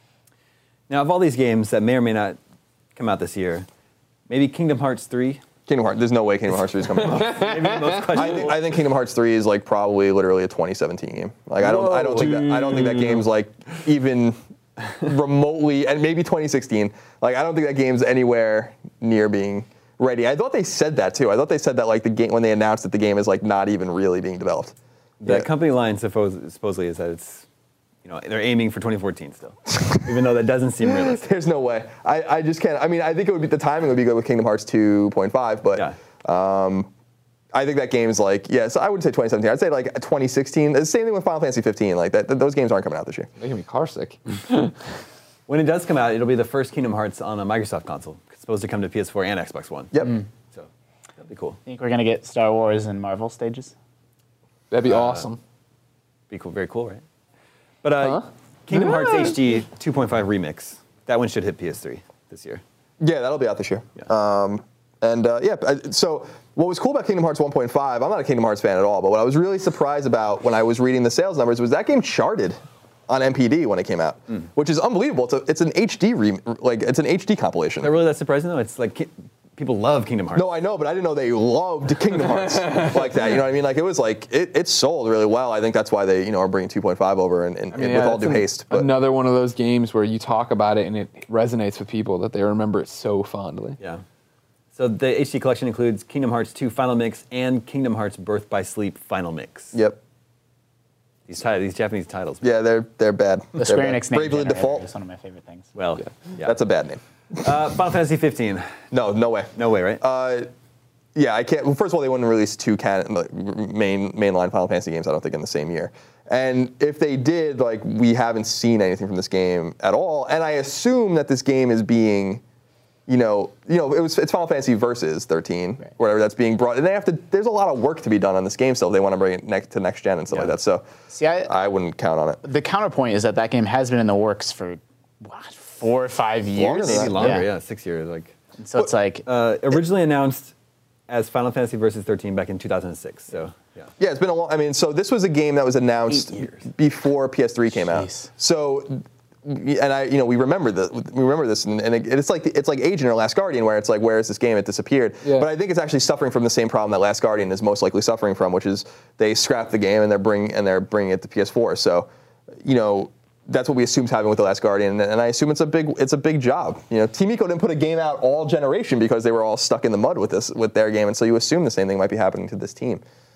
Speaker 8: Now, of all these games that may or may not come out this year, maybe Kingdom Hearts three.
Speaker 6: Kingdom Hearts. There's no way Kingdom Hearts three is coming out.
Speaker 8: Maybe the most
Speaker 6: I
Speaker 8: questionable.
Speaker 6: think, I think Kingdom Hearts three is like probably literally a twenty seventeen game. Like I don't I don't think that I don't think that game's like even remotely, and maybe twenty sixteen. Like I don't think that game's anywhere near being ready. I thought they said that too. I thought they said that like the game when they announced that the game is like not even really being developed.
Speaker 8: The
Speaker 6: Yeah.
Speaker 8: company line suppose, supposedly is that it's, you know, they're aiming for twenty fourteen still, even though that doesn't seem realistic.
Speaker 6: There's no way. I, I just can't. I mean, I think it would be the timing would be good with Kingdom Hearts two point five, but
Speaker 8: Yeah.
Speaker 6: um, I think that game's like yeah. So I wouldn't say twenty seventeen. I'd say like twenty sixteen. The same thing with Final Fantasy fifteen. Like that, th- those games aren't coming out this year.
Speaker 4: Making me car sick.
Speaker 8: When it does come out, it'll be the first Kingdom Hearts on a Microsoft console. It's supposed to come to P S four and Xbox One.
Speaker 6: Yep.
Speaker 8: So that'd be cool.
Speaker 5: Think we're going to get Star Wars and Marvel stages?
Speaker 4: That'd be awesome.
Speaker 8: Be cool, very cool, right? But uh,
Speaker 4: Huh?
Speaker 8: Kingdom Hearts H D two point five Remix, that one should hit P S three this year.
Speaker 6: Yeah, that'll be out this year.
Speaker 8: Yeah.
Speaker 6: Um, and uh, yeah, I- so what was cool about Kingdom Hearts one point five, I'm not a Kingdom Hearts fan at all, but what I was really surprised about when I was reading the sales numbers was that game charted on M P D when it came out, which is unbelievable. It's, a, it's an H D re- like it's an H D compilation.
Speaker 8: Is that really that surprising though? It's like ki- people love Kingdom Hearts.
Speaker 6: No, I know, but I didn't know they loved Kingdom Hearts like that. You know what I mean? Like it was like it, it sold really well. I think that's why they you know are bringing two point five over and, and,
Speaker 4: I mean,
Speaker 6: and
Speaker 4: yeah,
Speaker 6: with all
Speaker 4: it's
Speaker 6: due
Speaker 4: an-
Speaker 6: haste. But
Speaker 4: Another one of those games where you talk about it and it resonates with people that they remember it so fondly.
Speaker 8: Yeah. So the H D collection includes Kingdom Hearts two Final Mix and Kingdom Hearts Birth by Sleep Final Mix.
Speaker 6: yep,
Speaker 8: These, ti- these Japanese titles. man.
Speaker 6: yeah, they're they're bad.
Speaker 5: The
Speaker 6: They're
Speaker 5: Square
Speaker 6: bad.
Speaker 5: Enix name
Speaker 6: Bravely
Speaker 5: generator
Speaker 6: Default.
Speaker 5: is one of my favorite things.
Speaker 8: Well, yeah.
Speaker 6: That's a bad name.
Speaker 8: uh, Final Fantasy fifteen.
Speaker 6: No, no way.
Speaker 8: No way, right?
Speaker 6: Uh, yeah, I can't. Well, first of all, they wouldn't release two can, like, main mainline Final Fantasy games. I don't think in the same year. And if they did, like, we haven't seen anything from this game at all. And I assume that this game is being, you know, you know, it was it's Final Fantasy Versus thirteen,
Speaker 5: Right.
Speaker 6: whatever that's being brought. And they have to. There's a lot of work to be done on this game still. If they want to bring it next to next gen and stuff
Speaker 8: Yeah.
Speaker 6: like that. So
Speaker 5: See, I-
Speaker 6: I wouldn't count on it.
Speaker 5: The counterpoint is that that game has been in the works for what, four or five years.
Speaker 6: Longer than
Speaker 8: Maybe
Speaker 6: that.
Speaker 8: longer, yeah. six years. Like
Speaker 5: So it's like,
Speaker 8: uh, originally announced as Final Fantasy Versus thirteen back in two thousand six. So yeah.
Speaker 6: Yeah, it's been a long. I mean, so this was a game that was announced
Speaker 8: Eight years.
Speaker 6: before P S three came out.
Speaker 5: Jeez.
Speaker 6: So, and I, you know, we remember the we remember this, and, and it, it's like it's like Agent or Last Guardian, where it's like, where is this game? It disappeared.
Speaker 4: Yeah.
Speaker 6: But I think it's actually suffering from the same problem that Last Guardian is most likely suffering from, which is they scrapped the game and they're bring and they're bringing it to P S four. So, you know. That's what we assume is happening with The Last Guardian, and I assume it's a big it's a big job. You know, Team Ico didn't put a game out all generation because they were all stuck in the mud with this with their game, and so you assume the same thing might be happening to this team.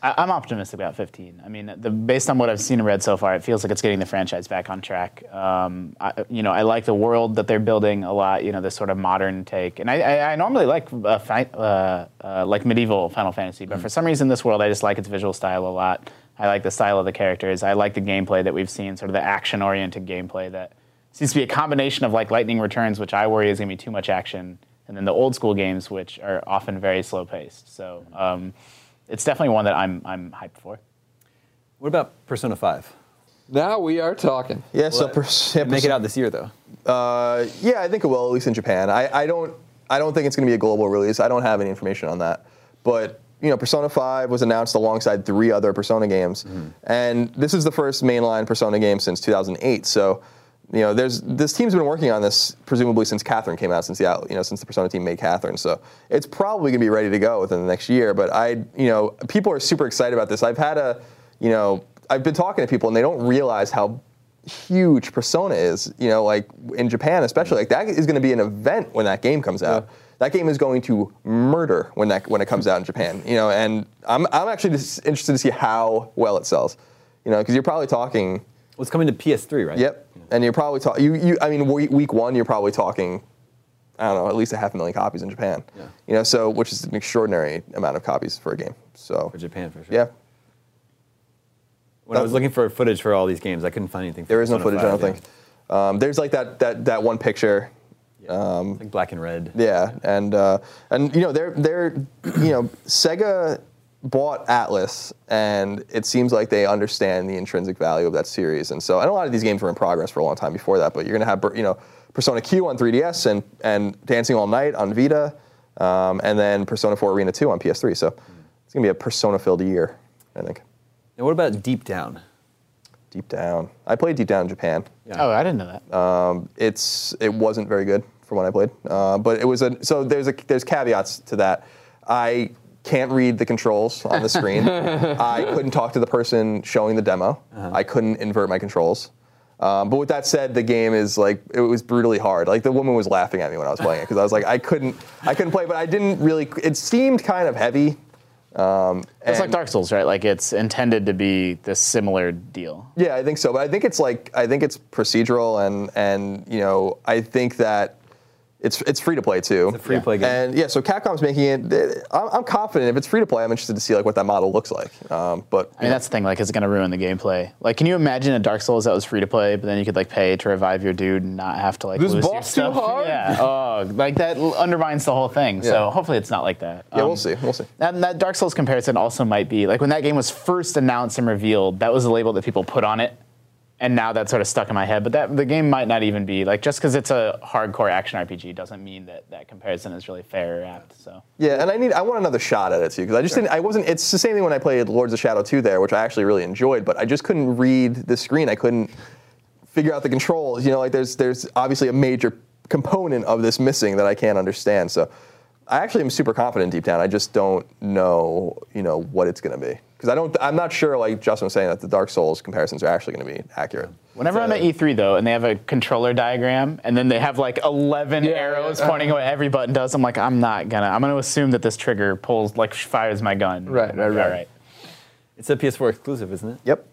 Speaker 5: I, I'm optimistic about fifteen. I mean, the, based on what I've seen and read so far, it feels like it's getting the franchise back on track. Um, I, you know, I like the world that they're building a lot. You know, this sort of modern take, and I, I, I normally like uh, fi- uh, uh, like medieval Final Fantasy, but mm. for some reason, this world I just like its visual style a lot. I like the style of the characters. I like the gameplay that we've seen, sort of the action-oriented gameplay that seems to be a combination of like Lightning Returns, which I worry is going to be too much action, and then the old school games, which are often very slow-paced. So. Um, It's definitely one that I'm I'm hyped for.
Speaker 8: What about Persona five?
Speaker 4: Now we are talking.
Speaker 6: Yeah, so
Speaker 8: Will
Speaker 6: pers-
Speaker 8: it
Speaker 6: yeah,
Speaker 8: make it out this year though.
Speaker 6: Uh, yeah, I think it will, at least in Japan. I, I don't I don't think it's going to be a global release. I don't have any information on that. But you know, Persona five was announced alongside three other Persona games, mm-hmm. and this is the first mainline Persona game since two thousand eight. So. You know, there's this team's been working on this presumably since Catherine came out, since the you know since the Persona team made Catherine. So it's probably going to be ready to go within the next year. But I, you know, people are super excited about this. I've had a, you know, I've been talking to people and they don't realize how huge Persona is. You know, like in Japan especially, like that is going to be an event when that game comes out. Yeah. That game is going to murder when that when it comes out in Japan. You know, and I'm I'm actually just interested to see how well it sells. You know, because you're probably talking.
Speaker 8: Well, it's coming to P S three, right?
Speaker 6: Yep. And you're probably talking, you, you, I mean, week one, you're probably talking, I don't know, at least a half a million copies in Japan. Yeah. You know, so, which is an extraordinary amount of copies for a game. So.
Speaker 8: For Japan, for sure.
Speaker 6: Yeah.
Speaker 8: When that, I was looking for footage for all these games, I couldn't find anything. For
Speaker 6: there is no footage,
Speaker 8: five,
Speaker 6: I don't
Speaker 8: yeah.
Speaker 6: think. Um, there's like that, that, that one picture.
Speaker 8: Yeah.
Speaker 6: Um,
Speaker 8: it's like black and red.
Speaker 6: Yeah. And, uh, and you know, they're, they're, you know, Sega bought Atlas, and it seems like they understand the intrinsic value of that series. And so, and a lot of these games were in progress for a long time before that, but you're going to have, you know, Persona Q on three D S and, and Dancing All Night on Vita, um, and then Persona four Arena two on P S three. So it's going to be a Persona-filled year, I think.
Speaker 8: And what about Deep Down?
Speaker 6: Deep Down. I played Deep Down in Japan.
Speaker 5: Yeah. Oh, I didn't know that.
Speaker 6: Um, it's it wasn't very good from what I played, uh, but it was a so there's a there's caveats to that. I can't read the controls on the screen. I couldn't talk to the person showing the demo. Uh-huh. I couldn't invert my controls. Um, but with that said, the game is like, it was brutally hard. Like the woman was laughing at me when I was playing it because I was like, I couldn't, I couldn't play, but I didn't really, it seemed kind of heavy. Um,
Speaker 5: it's like Dark Souls, right? Like it's intended to be this similar deal.
Speaker 6: Yeah, I think so. But I think it's like, I think it's procedural and, and you know, I think that It's it's free to play too.
Speaker 8: It's a free to play game.
Speaker 6: And yeah, so Capcom's making it. I'm, I'm confident if it's free to play, I'm interested to see like what that model looks like. Um, but
Speaker 5: I mean, that's the thing. Like, is it going to ruin the gameplay? Like, can you imagine a Dark Souls that was free to play, but then you could like pay to revive your dude and not have to like
Speaker 4: This
Speaker 5: lose your
Speaker 4: boss too
Speaker 5: stuff?
Speaker 4: hard?
Speaker 5: Yeah. Oh, like that l- undermines the whole thing.
Speaker 6: Yeah.
Speaker 5: So hopefully it's not like that.
Speaker 6: yeah,
Speaker 5: Um,
Speaker 6: we'll see. We'll see.
Speaker 5: And that Dark Souls comparison also might be like when that game was first announced and revealed. That was the label that people put on it. And now that's sort of stuck in my head. But that the game might not even be, like, just because it's a hardcore action R P G doesn't mean that that comparison is really fair or apt, so.
Speaker 6: Yeah, and I need I want another shot at it too, because I just sure. didn't, I wasn't, it's the same thing when I played Lords of Shadow two there, which I actually really enjoyed, but I just couldn't read the screen. I couldn't figure out the controls. You know, like there's there's obviously a major component of this missing that I can't understand. So I actually am super confident in Deep Down. I just don't know, you know, what it's going to be. Because I don't, I'm not sure, like Justin was saying, that the Dark Souls comparisons are actually going to be accurate.
Speaker 5: Whenever I'm at E three, though, and they have a controller diagram, and then they have like eleven
Speaker 4: Yeah,
Speaker 5: arrows
Speaker 4: yeah.
Speaker 5: pointing at what every button does, I'm like, I'm not gonna, I'm gonna assume that this trigger pulls, like fires my gun.
Speaker 4: Right, right, right.
Speaker 5: All right.
Speaker 8: It's a P S four exclusive, isn't it?
Speaker 6: Yep.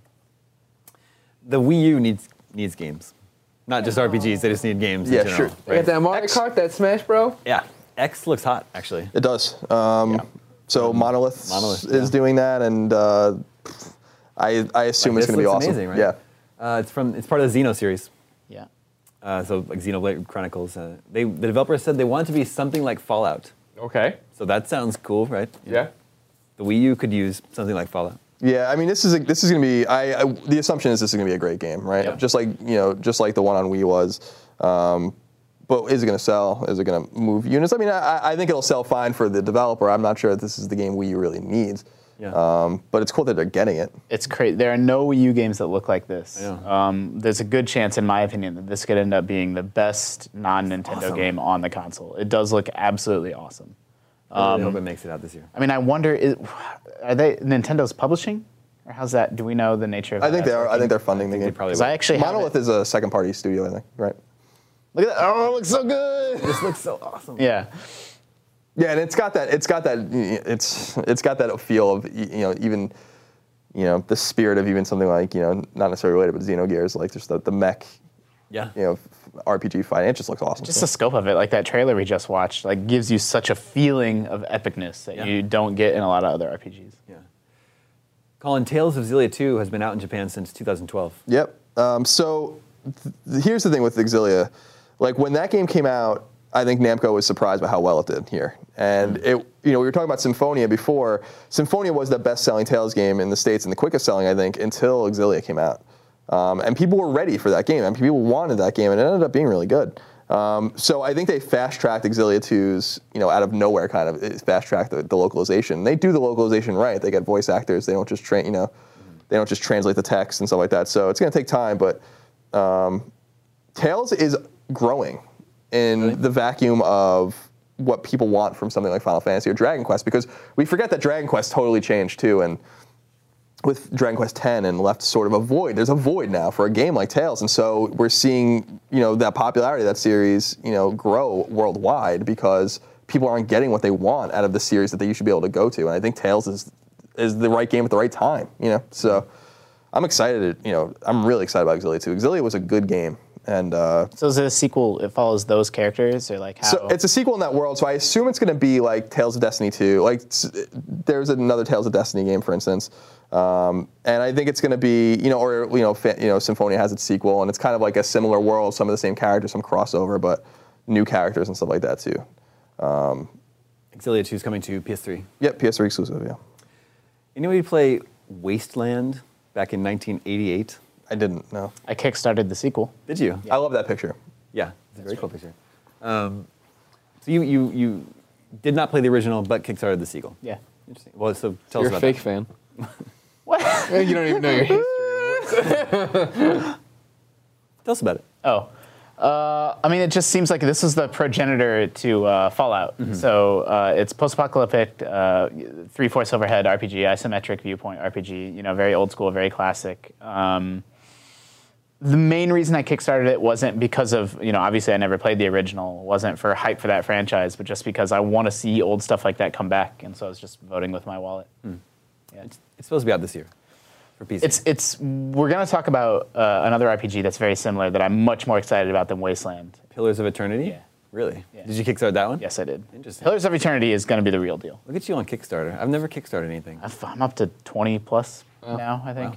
Speaker 8: The Wii U needs needs games. Not just R P Gs, they just need games
Speaker 6: Yeah,
Speaker 8: in general.
Speaker 6: sure.
Speaker 4: You got that Mario
Speaker 6: X.
Speaker 4: Kart, that Smash Bro?
Speaker 8: Yeah. X looks hot, actually.
Speaker 6: It does. Um, So Monolith,
Speaker 8: Monolith,
Speaker 6: is
Speaker 8: yeah.
Speaker 6: doing that, and uh, I, I assume
Speaker 8: Like,
Speaker 6: it's
Speaker 8: this
Speaker 6: going to be
Speaker 8: looks
Speaker 6: awesome.
Speaker 8: amazing, right?
Speaker 6: Yeah.
Speaker 8: Uh, it's from it's part of the Xeno series.
Speaker 5: Yeah.
Speaker 8: Uh, so like Xenoblade Chronicles. Uh, they the developer said they want it to be something like Fallout.
Speaker 4: Okay.
Speaker 8: So that sounds cool, right?
Speaker 4: Yeah.
Speaker 8: The Wii U could use something like Fallout.
Speaker 6: Yeah, I mean, this is a, this is going to be. I, I the assumption is this is going to be a great game, right?
Speaker 5: Yeah.
Speaker 6: Just like you know, just like the one on Wii was. Um, but is it going to sell? Is it going to move units? I mean, I, I think it'll sell fine for the developer. I'm not sure if this is the game Wii U really needs.
Speaker 8: Yeah.
Speaker 6: Um, but it's cool that they're getting it.
Speaker 5: It's crazy. There are no Wii U games that look like this.
Speaker 8: I know.
Speaker 5: Um, there's a good chance, in my opinion, that this could end up being the best non-Nintendo
Speaker 8: awesome.
Speaker 5: game on the console. It does look absolutely awesome.
Speaker 8: I really
Speaker 5: Um,
Speaker 8: hope it makes it out this year.
Speaker 5: I mean, I wonder, is, are they Nintendo's publishing, or how's that? Do we know the nature of?
Speaker 6: I
Speaker 5: how
Speaker 6: think they
Speaker 5: that's
Speaker 6: are. I
Speaker 5: working?
Speaker 6: think they're funding the
Speaker 8: They
Speaker 6: game.
Speaker 8: probably
Speaker 5: Because I
Speaker 8: will.
Speaker 5: actually have
Speaker 6: Monolith
Speaker 5: it.
Speaker 6: is a second-party studio, I think. Right.
Speaker 5: Look at that! Oh, it looks so good.
Speaker 8: This looks so awesome.
Speaker 5: Yeah.
Speaker 6: Yeah, and it's got that. It's got that. It's it's got that feel of you know even, you know, the spirit of even something like you know not necessarily related, but Xenogears, like just the, the mech,
Speaker 8: Yeah.
Speaker 6: you know, R P G fight. It just looks awesome.
Speaker 5: Just
Speaker 6: so.
Speaker 5: the scope of it, like that trailer we just watched, like gives you such a feeling of epicness that
Speaker 8: Yeah.
Speaker 5: you don't get in a lot of other R P Gs.
Speaker 8: Yeah. Colin, Tales of Xillia two has been out in Japan since two thousand twelve.
Speaker 6: Yep. Um, so th- here's the thing with Xillia, like when that game came out, I think Namco was surprised by how well it did here. And it, you know, we were talking about Symphonia before. Symphonia was the best-selling Tales game in the States and the quickest selling, I think, until Xillia came out. Um, and people were ready for that game. I mean, people wanted that game, and it ended up being really good. Um, so I think they fast-tracked Xillia two's, you know, out of nowhere kind of fast-tracked the, the localization. They do the localization right. They get voice actors. They don't just train, you know, they don't just translate the text and stuff like that. So it's going to take time, but um, Tales is growing in really? the vacuum of what people want from something like Final Fantasy or Dragon Quest, because we forget that Dragon Quest totally changed too, and with Dragon Quest ten and left sort of a void. There's a void now for a game like Tales, and so we're seeing, you know, that popularity of that series, you know, grow worldwide because people aren't getting what they want out of the series that they used to be able to go to, and I think Tales is is the right game at the right time, you know. So I'm excited. You know, I'm really excited about Xillia two. Xillia was a good game. And uh,
Speaker 5: so is it a sequel? It follows those characters, or like how?
Speaker 6: So it's a sequel in that world. So I assume it's going to be like Tales of Destiny two. Like there's another Tales of Destiny game, for instance, um, and I think it's going to be, you know, or you know, fa- you know, Symphonia has its sequel, and it's kind of like a similar world. Some of the same characters, some crossover, but new characters and stuff like that too. Um,
Speaker 8: Xillia two is coming to P S three.
Speaker 6: Yep, P S three exclusive. Yeah.
Speaker 8: Anybody play Wasteland back in nineteen eighty-eight?
Speaker 6: I didn't, no.
Speaker 5: I kickstarted the sequel.
Speaker 8: Did you?
Speaker 6: I love that picture.
Speaker 8: Yeah, it's a very cool picture. Um, so you, you you did not play the original, but kickstarted the sequel.
Speaker 5: Yeah.
Speaker 8: Interesting. Well, so tell
Speaker 4: You're
Speaker 8: us
Speaker 4: a
Speaker 8: about
Speaker 4: fake
Speaker 8: that.
Speaker 4: fan.
Speaker 5: What?
Speaker 4: You don't even know your history.
Speaker 8: Tell us about it.
Speaker 5: Oh. Uh, I mean, it just seems like this is the progenitor to uh, Fallout. Mm-hmm. So uh, it's post-apocalyptic, uh, three-fourths overhead R P G, isometric viewpoint R P G. You know, very old school, very classic. Um, the main reason I kickstarted it wasn't because of, you know, obviously I never played the original. It wasn't for hype for that franchise, but just because I want to see old stuff like that come back. And so I was just voting with my wallet.
Speaker 8: Mm.
Speaker 5: Yeah.
Speaker 8: It's, it's supposed to be out this year for P C.
Speaker 5: It's it's. We're gonna talk about uh, another R P G that's very similar that I'm much more excited about than Wasteland.
Speaker 8: Pillars of Eternity?
Speaker 5: Yeah.
Speaker 8: Really?
Speaker 5: Yeah.
Speaker 8: Did you kickstart that one?
Speaker 5: Yes, I did.
Speaker 8: Interesting.
Speaker 5: Pillars of Eternity is gonna be the real deal.
Speaker 8: Look at you on Kickstarter. I've never kickstarted anything.
Speaker 5: I've- I'm up to twenty plus now, I think.
Speaker 8: Wow.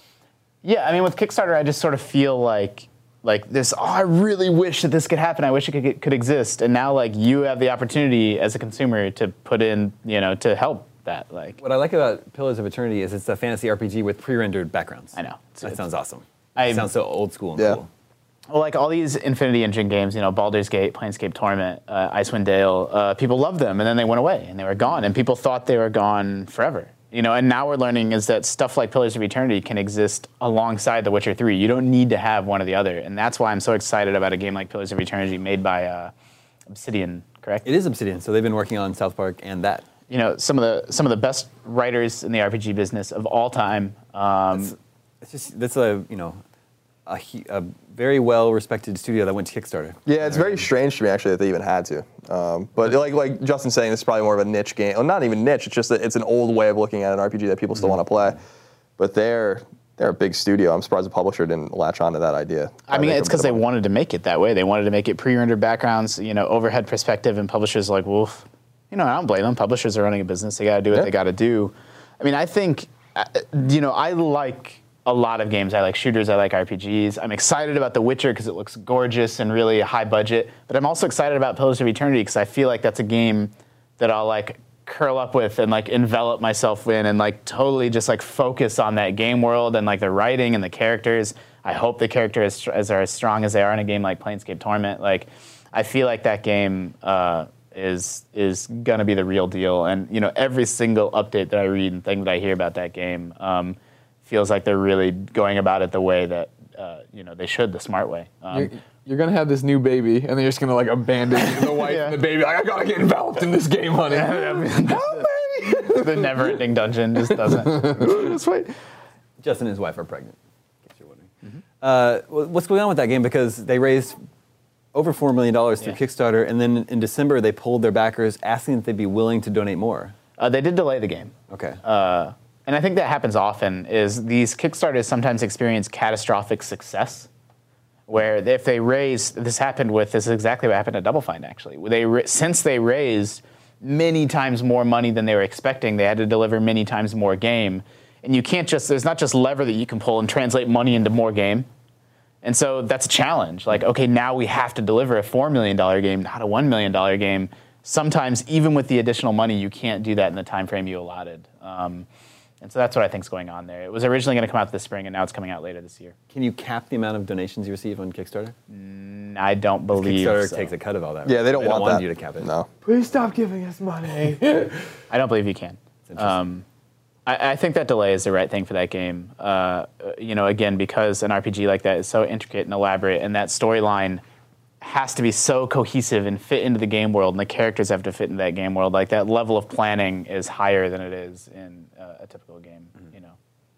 Speaker 5: Yeah, I mean, with Kickstarter, I just sort of feel like like this. Oh, I really wish that this could happen. I wish it could could exist. And now, like, you have the opportunity as a consumer to put in, you know, to help that. Like,
Speaker 8: What I like about Pillars of Eternity is it's a fantasy R P G with pre-rendered backgrounds.
Speaker 5: I know.
Speaker 8: That sounds awesome.
Speaker 5: I-
Speaker 8: It sounds so old school and
Speaker 6: Yeah.
Speaker 8: cool.
Speaker 5: well, like all these Infinity Engine games, you know, Baldur's Gate, Planescape Torment, uh, Icewind Dale, uh, people loved them, and then they went away, and they were gone, and people thought they were gone forever. You know, and now we're learning is that stuff like Pillars of Eternity can exist alongside The Witcher three. You don't need to have one or the other, and that's why I'm so excited about a game like Pillars of Eternity made by uh, Obsidian, correct?
Speaker 8: It is Obsidian, so they've been working on South Park and that.
Speaker 5: You know, some of the some of the best writers in the R P G business of all time. Um,
Speaker 8: It's just that's a you know a, hu- a very well respected studio that went to Kickstarter.
Speaker 6: Yeah, it's very strange to me actually that they even had to. Um, but like like Justin's saying, this is probably more of a niche game. Well, not even niche. It's just that it's an old way of looking at an R P G that people still
Speaker 5: Mm-hmm.
Speaker 6: want to play. But they're they're a big studio. I'm surprised the publisher didn't latch onto that idea.
Speaker 5: I mean,
Speaker 6: Uh,
Speaker 5: it's because they wanted to make it that way. They wanted to make it pre-rendered backgrounds, you know, overhead perspective, and publishers are like, well, you know, I don't blame them. Publishers are running a business. They got to do what
Speaker 6: Yeah.
Speaker 5: they got to do. I mean, I think, uh, you know, I like a lot of games. I like shooters. I like R P Gs. I'm excited about The Witcher because it looks gorgeous and really high budget. But I'm also excited about Pillars of Eternity because I feel like that's a game that I'll like curl up with and like envelop myself in and like totally just like focus on that game world and like the writing and the characters. I hope the characters as are as strong as they are in a game like Planescape Torment. Like, I feel like that game uh, is is gonna be the real deal. And you know, every single update that I read and thing that I hear about that game um, feels like they're really going about it the way that uh, you know they should, the smart way. Um,
Speaker 4: You're, you're gonna have this new baby, and then you're just gonna like abandon the wife
Speaker 5: Yeah.
Speaker 4: and the baby. Like, I gotta get enveloped in this game, honey.
Speaker 5: the never-ending dungeon just doesn't.
Speaker 6: Just wait.
Speaker 8: Justin and his wife are pregnant, in case you're wondering. Uh, wh- what's going on with that game? Because they raised over four million dollars through
Speaker 5: Yeah.
Speaker 8: Kickstarter, and then in December they pulled their backers, asking if they'd be willing to donate more.
Speaker 5: Uh, they did delay the game.
Speaker 8: Okay.
Speaker 5: Uh, and I think that happens often, is these Kickstarters sometimes experience catastrophic success, where if they raise, this happened with, this is exactly what happened at Double Fine, actually. They ra- Since they raised many times more money than they were expecting, they had to deliver many times more game. And you can't just, there's not just lever that you can pull and translate money into more game. And so that's a challenge. Like, okay, now we have to deliver a four million dollars game, not a one million dollars game. Sometimes, even with the additional money, you can't do that in the time frame you allotted. Um, and so that's what I think is going on there. It was originally going to come out this spring, and now it's coming out later this year.
Speaker 8: Can you cap the amount of donations you receive on Kickstarter?
Speaker 5: I don't believe
Speaker 8: Kickstarter
Speaker 5: so.
Speaker 8: takes a cut of all that.
Speaker 6: Yeah,
Speaker 8: right?
Speaker 6: they don't want that.
Speaker 8: you to cap it.
Speaker 6: No.
Speaker 4: Please stop giving us money.
Speaker 5: I don't believe you can. Um, I, I think that delay is the right thing for that game. Uh, you know, again, because an R P G like that is so intricate and elaborate, and that storyline has to be so cohesive and fit into the game world, and the characters have to fit into that game world. Like, that level of planning is higher than it is in uh, a typical game.
Speaker 8: Mm-hmm.
Speaker 5: You know.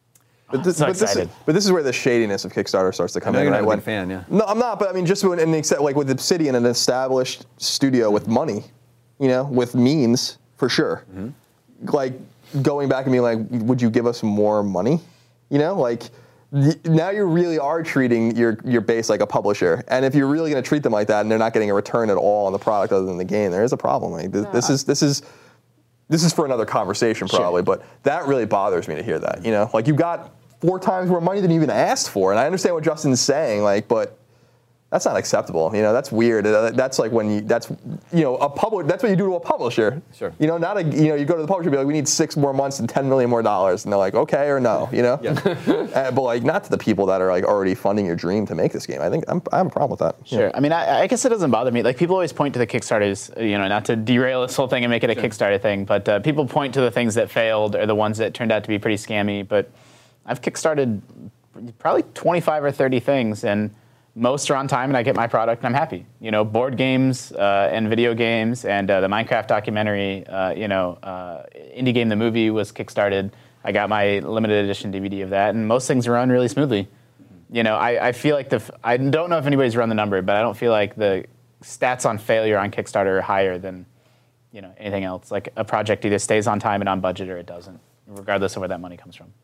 Speaker 6: But this,
Speaker 5: So
Speaker 6: but, this is,
Speaker 5: excited.
Speaker 6: but this is where the shadiness of Kickstarter starts to come
Speaker 8: know
Speaker 6: in.
Speaker 8: you're not
Speaker 6: right?
Speaker 8: a
Speaker 6: When-
Speaker 8: big fan, yeah.
Speaker 6: No, I'm not. But I mean, just when, and except like with Obsidian, an established studio with money, you know, with means for sure.
Speaker 8: Mm-hmm.
Speaker 6: Like going back and being like, would you give us more money? You know, like y- now you really are treating your your base like a publisher. And if you're really going to treat them like that, and they're not getting a return at all on the product other than the game, there is a problem. Like this, this is this is. This is for another conversation probably, but that really bothers me to hear that. You know, like you got four times more money than you even asked for, and I understand what Justin's saying, like, but that's not acceptable. You know, that's weird. Uh, That's like when you, that's, you know, a public, that's what you do to a publisher.
Speaker 8: Sure.
Speaker 6: You know, not a, you know, you go to the publisher and be like, we need six more months and ten million more dollars, and they're like, okay or no, you know?
Speaker 8: Yeah.
Speaker 6: uh, but like, not to the people that are like already funding your dream to make this game. I think I'm, I have a problem with that.
Speaker 5: Sure. I mean, I, I guess it doesn't bother me. Like, people always point to the Kickstarters, you know, not to derail this whole thing and make it a Kickstarter thing, but uh, people point to the things that failed or the ones that turned out to be pretty scammy. But I've Kickstarted probably twenty-five or thirty things, and most are on time, and I get my product, and I'm happy. You know, board games uh, and video games, and uh, the Minecraft documentary. Uh, you know, uh, Indie Game the movie was kickstarted. I got my limited edition D V D of that, and most things run really smoothly. You know, I, I feel like the f- I don't know if anybody's run the number, but I don't feel like the stats on failure on Kickstarter are higher than, you know, anything else. Like, a project either stays on time and on budget, or it doesn't, regardless of where that money comes from.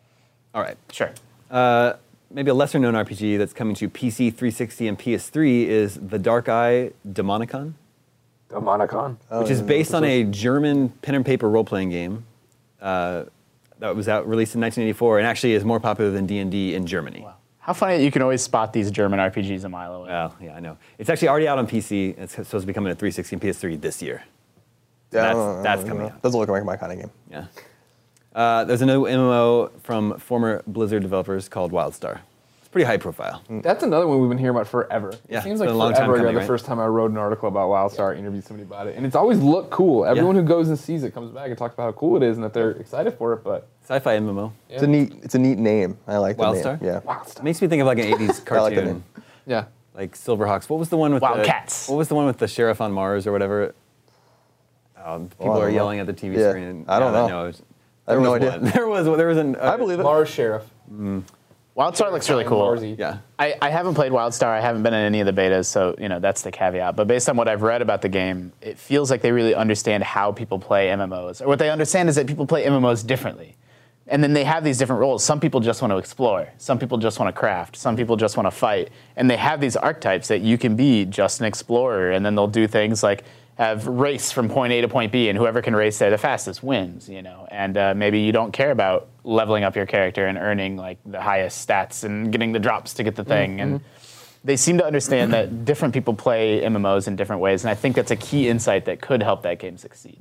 Speaker 8: All right.
Speaker 5: Sure.
Speaker 8: Uh, maybe a lesser-known R P G that's coming to P C, three sixty, and P S three is The Dark Eye Demonicon,
Speaker 4: Demonicon.
Speaker 8: which is based on a German pen and paper role-playing game uh, that was out released in nineteen eighty-four, and actually is more popular than D and D in Germany.
Speaker 5: Wow. How funny that you can always spot these German R P Gs a mile away.
Speaker 8: Well, yeah, I know. It's actually already out on P C. It's supposed to be coming to three sixty and P S three this year.
Speaker 6: Yeah,
Speaker 8: That's-
Speaker 6: I don't know,
Speaker 8: that's
Speaker 6: I don't
Speaker 8: coming
Speaker 6: know.
Speaker 8: out.
Speaker 6: Doesn't look like my kind of game.
Speaker 8: Yeah. Uh, there's a new M M O from former Blizzard developers called WildStar. It's pretty high profile.
Speaker 4: That's another one we've been hearing about forever.
Speaker 8: Yeah,
Speaker 4: It seems
Speaker 8: it's
Speaker 4: like
Speaker 8: been a long time
Speaker 4: forever ago
Speaker 8: coming,
Speaker 4: the
Speaker 8: right?
Speaker 4: first time I wrote an article about WildStar, interviewed somebody about it. And it's always looked cool. Everyone who goes and sees it comes back and talks about how cool it is and that they're excited for it, but
Speaker 8: Sci-fi M M O.
Speaker 6: It's a neat, it's a neat name. I like the
Speaker 8: WildStar?
Speaker 6: name. Yeah.
Speaker 4: WildStar.
Speaker 8: Makes me think of like an eighties
Speaker 6: I like the
Speaker 8: cartoon.
Speaker 6: name.
Speaker 4: Yeah.
Speaker 8: Like Silverhawks. What was the one with
Speaker 5: Wildcats.
Speaker 8: The, what was the one with the sheriff on Mars or whatever? Um, people
Speaker 6: Oh, I don't
Speaker 8: are
Speaker 6: know.
Speaker 8: yelling at the T V
Speaker 6: Yeah,
Speaker 8: screen.
Speaker 6: I don't
Speaker 8: Yeah,
Speaker 6: know.
Speaker 8: it was-
Speaker 6: I have
Speaker 8: there
Speaker 6: no
Speaker 8: was
Speaker 6: idea.
Speaker 8: one. There was there was an. Uh,
Speaker 6: I believe it.
Speaker 4: Mars Sheriff.
Speaker 5: WildStar looks really cool.
Speaker 4: Marsy.
Speaker 8: Yeah.
Speaker 5: I, I haven't played WildStar. I haven't been in any of the betas, so you know that's the caveat. But based on what I've read about the game, it feels like they really understand how people play M M Os. Or what they understand is that people play M M Os differently. And then they have these different roles. Some people just want to explore. Some people just want to craft. Some people just want to fight. And they have these archetypes that you can be just an explorer. And then they'll do things like have race from point A to point B, and whoever can race there the fastest wins, you know. And uh, maybe you don't care about leveling up your character and earning like the highest stats and getting the drops to get the thing.
Speaker 8: Mm-hmm.
Speaker 5: And they seem to understand that different people play M M Os in different ways. And I think that's a key insight that could help that game succeed.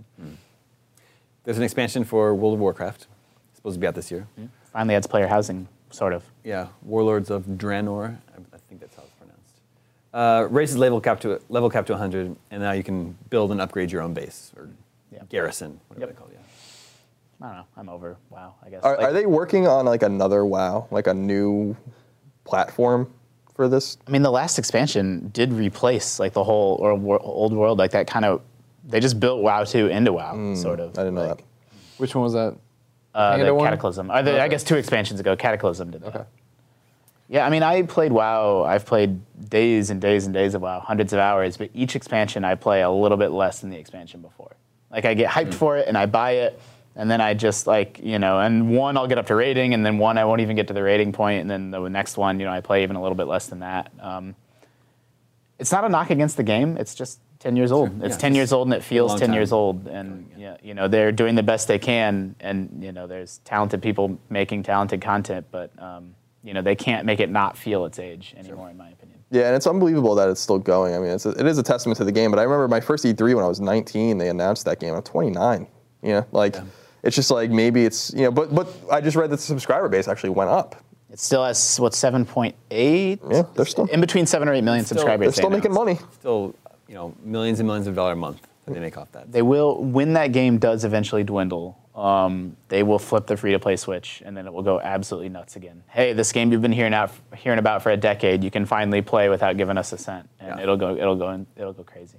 Speaker 8: There's an expansion for World of Warcraft. It's supposed to be out this year.
Speaker 5: Finally adds player housing, sort of.
Speaker 8: Yeah, Warlords of Draenor. I, I think that's how it's pronounced. Uh, raises level cap to level cap to one hundred, and now you can build and upgrade your own base or
Speaker 5: Yeah.
Speaker 8: garrison, whatever
Speaker 5: Yep.
Speaker 8: they call it. Yeah.
Speaker 5: I don't know. I'm over WoW, I guess.
Speaker 6: Are,
Speaker 5: Like,
Speaker 6: are they working on like another WoW, like a new platform for this?
Speaker 5: I mean, the last expansion did replace like the whole or wor- old world, like that kind of. They just built WoW two into WoW, sort of.
Speaker 6: I didn't know
Speaker 5: like,
Speaker 6: that.
Speaker 4: Which one was that?
Speaker 5: Uh,
Speaker 4: Panda
Speaker 5: the
Speaker 4: one?
Speaker 5: Cataclysm. Or the, I
Speaker 4: Okay.
Speaker 5: guess two expansions ago, Cataclysm did that.
Speaker 4: Okay.
Speaker 5: Yeah, I mean, I played WoW. I've played days and days and days of WoW, hundreds of hours. But each expansion, I play a little bit less than the expansion before. Like, I get hyped mm. for it, and I buy it, and then I just, like, you know, and one, I'll get up to rating, and then one, I won't even get to the rating point, and then the next one, you know, I play even a little bit less than that. Um, it's not a knock against the game. It's just ten years old. Sure. It's yeah, ten years old, and it feels ten time. years old. And, yeah, you know, they're doing the best they can, and, you know, there's talented people making talented content, but... Um, you know, they can't make it not feel its age anymore, sure. in my opinion.
Speaker 6: Yeah, and it's unbelievable that it's still going. I mean, it's a, it is a testament to the game. But I remember my first E three when I was nineteen. They announced that game. I'm twenty-nine. You know, like yeah. it's just like maybe it's you know. But but I just read that the subscriber base actually went up.
Speaker 5: It still has what seven point eight.
Speaker 6: Yeah, they're still
Speaker 5: in between seven or eight million
Speaker 8: still,
Speaker 5: subscribers.
Speaker 6: They're still making money.
Speaker 8: Still, you know, millions and millions of dollars a month that they make off that.
Speaker 5: They will when that game does eventually dwindle. Um, they will flip the free-to-play switch, and then it will go absolutely nuts again. Hey, this game you've been hearing out, hearing about for a decade, you can finally play without giving us a cent, and yeah. it'll go, it'll go, in, it'll go crazy.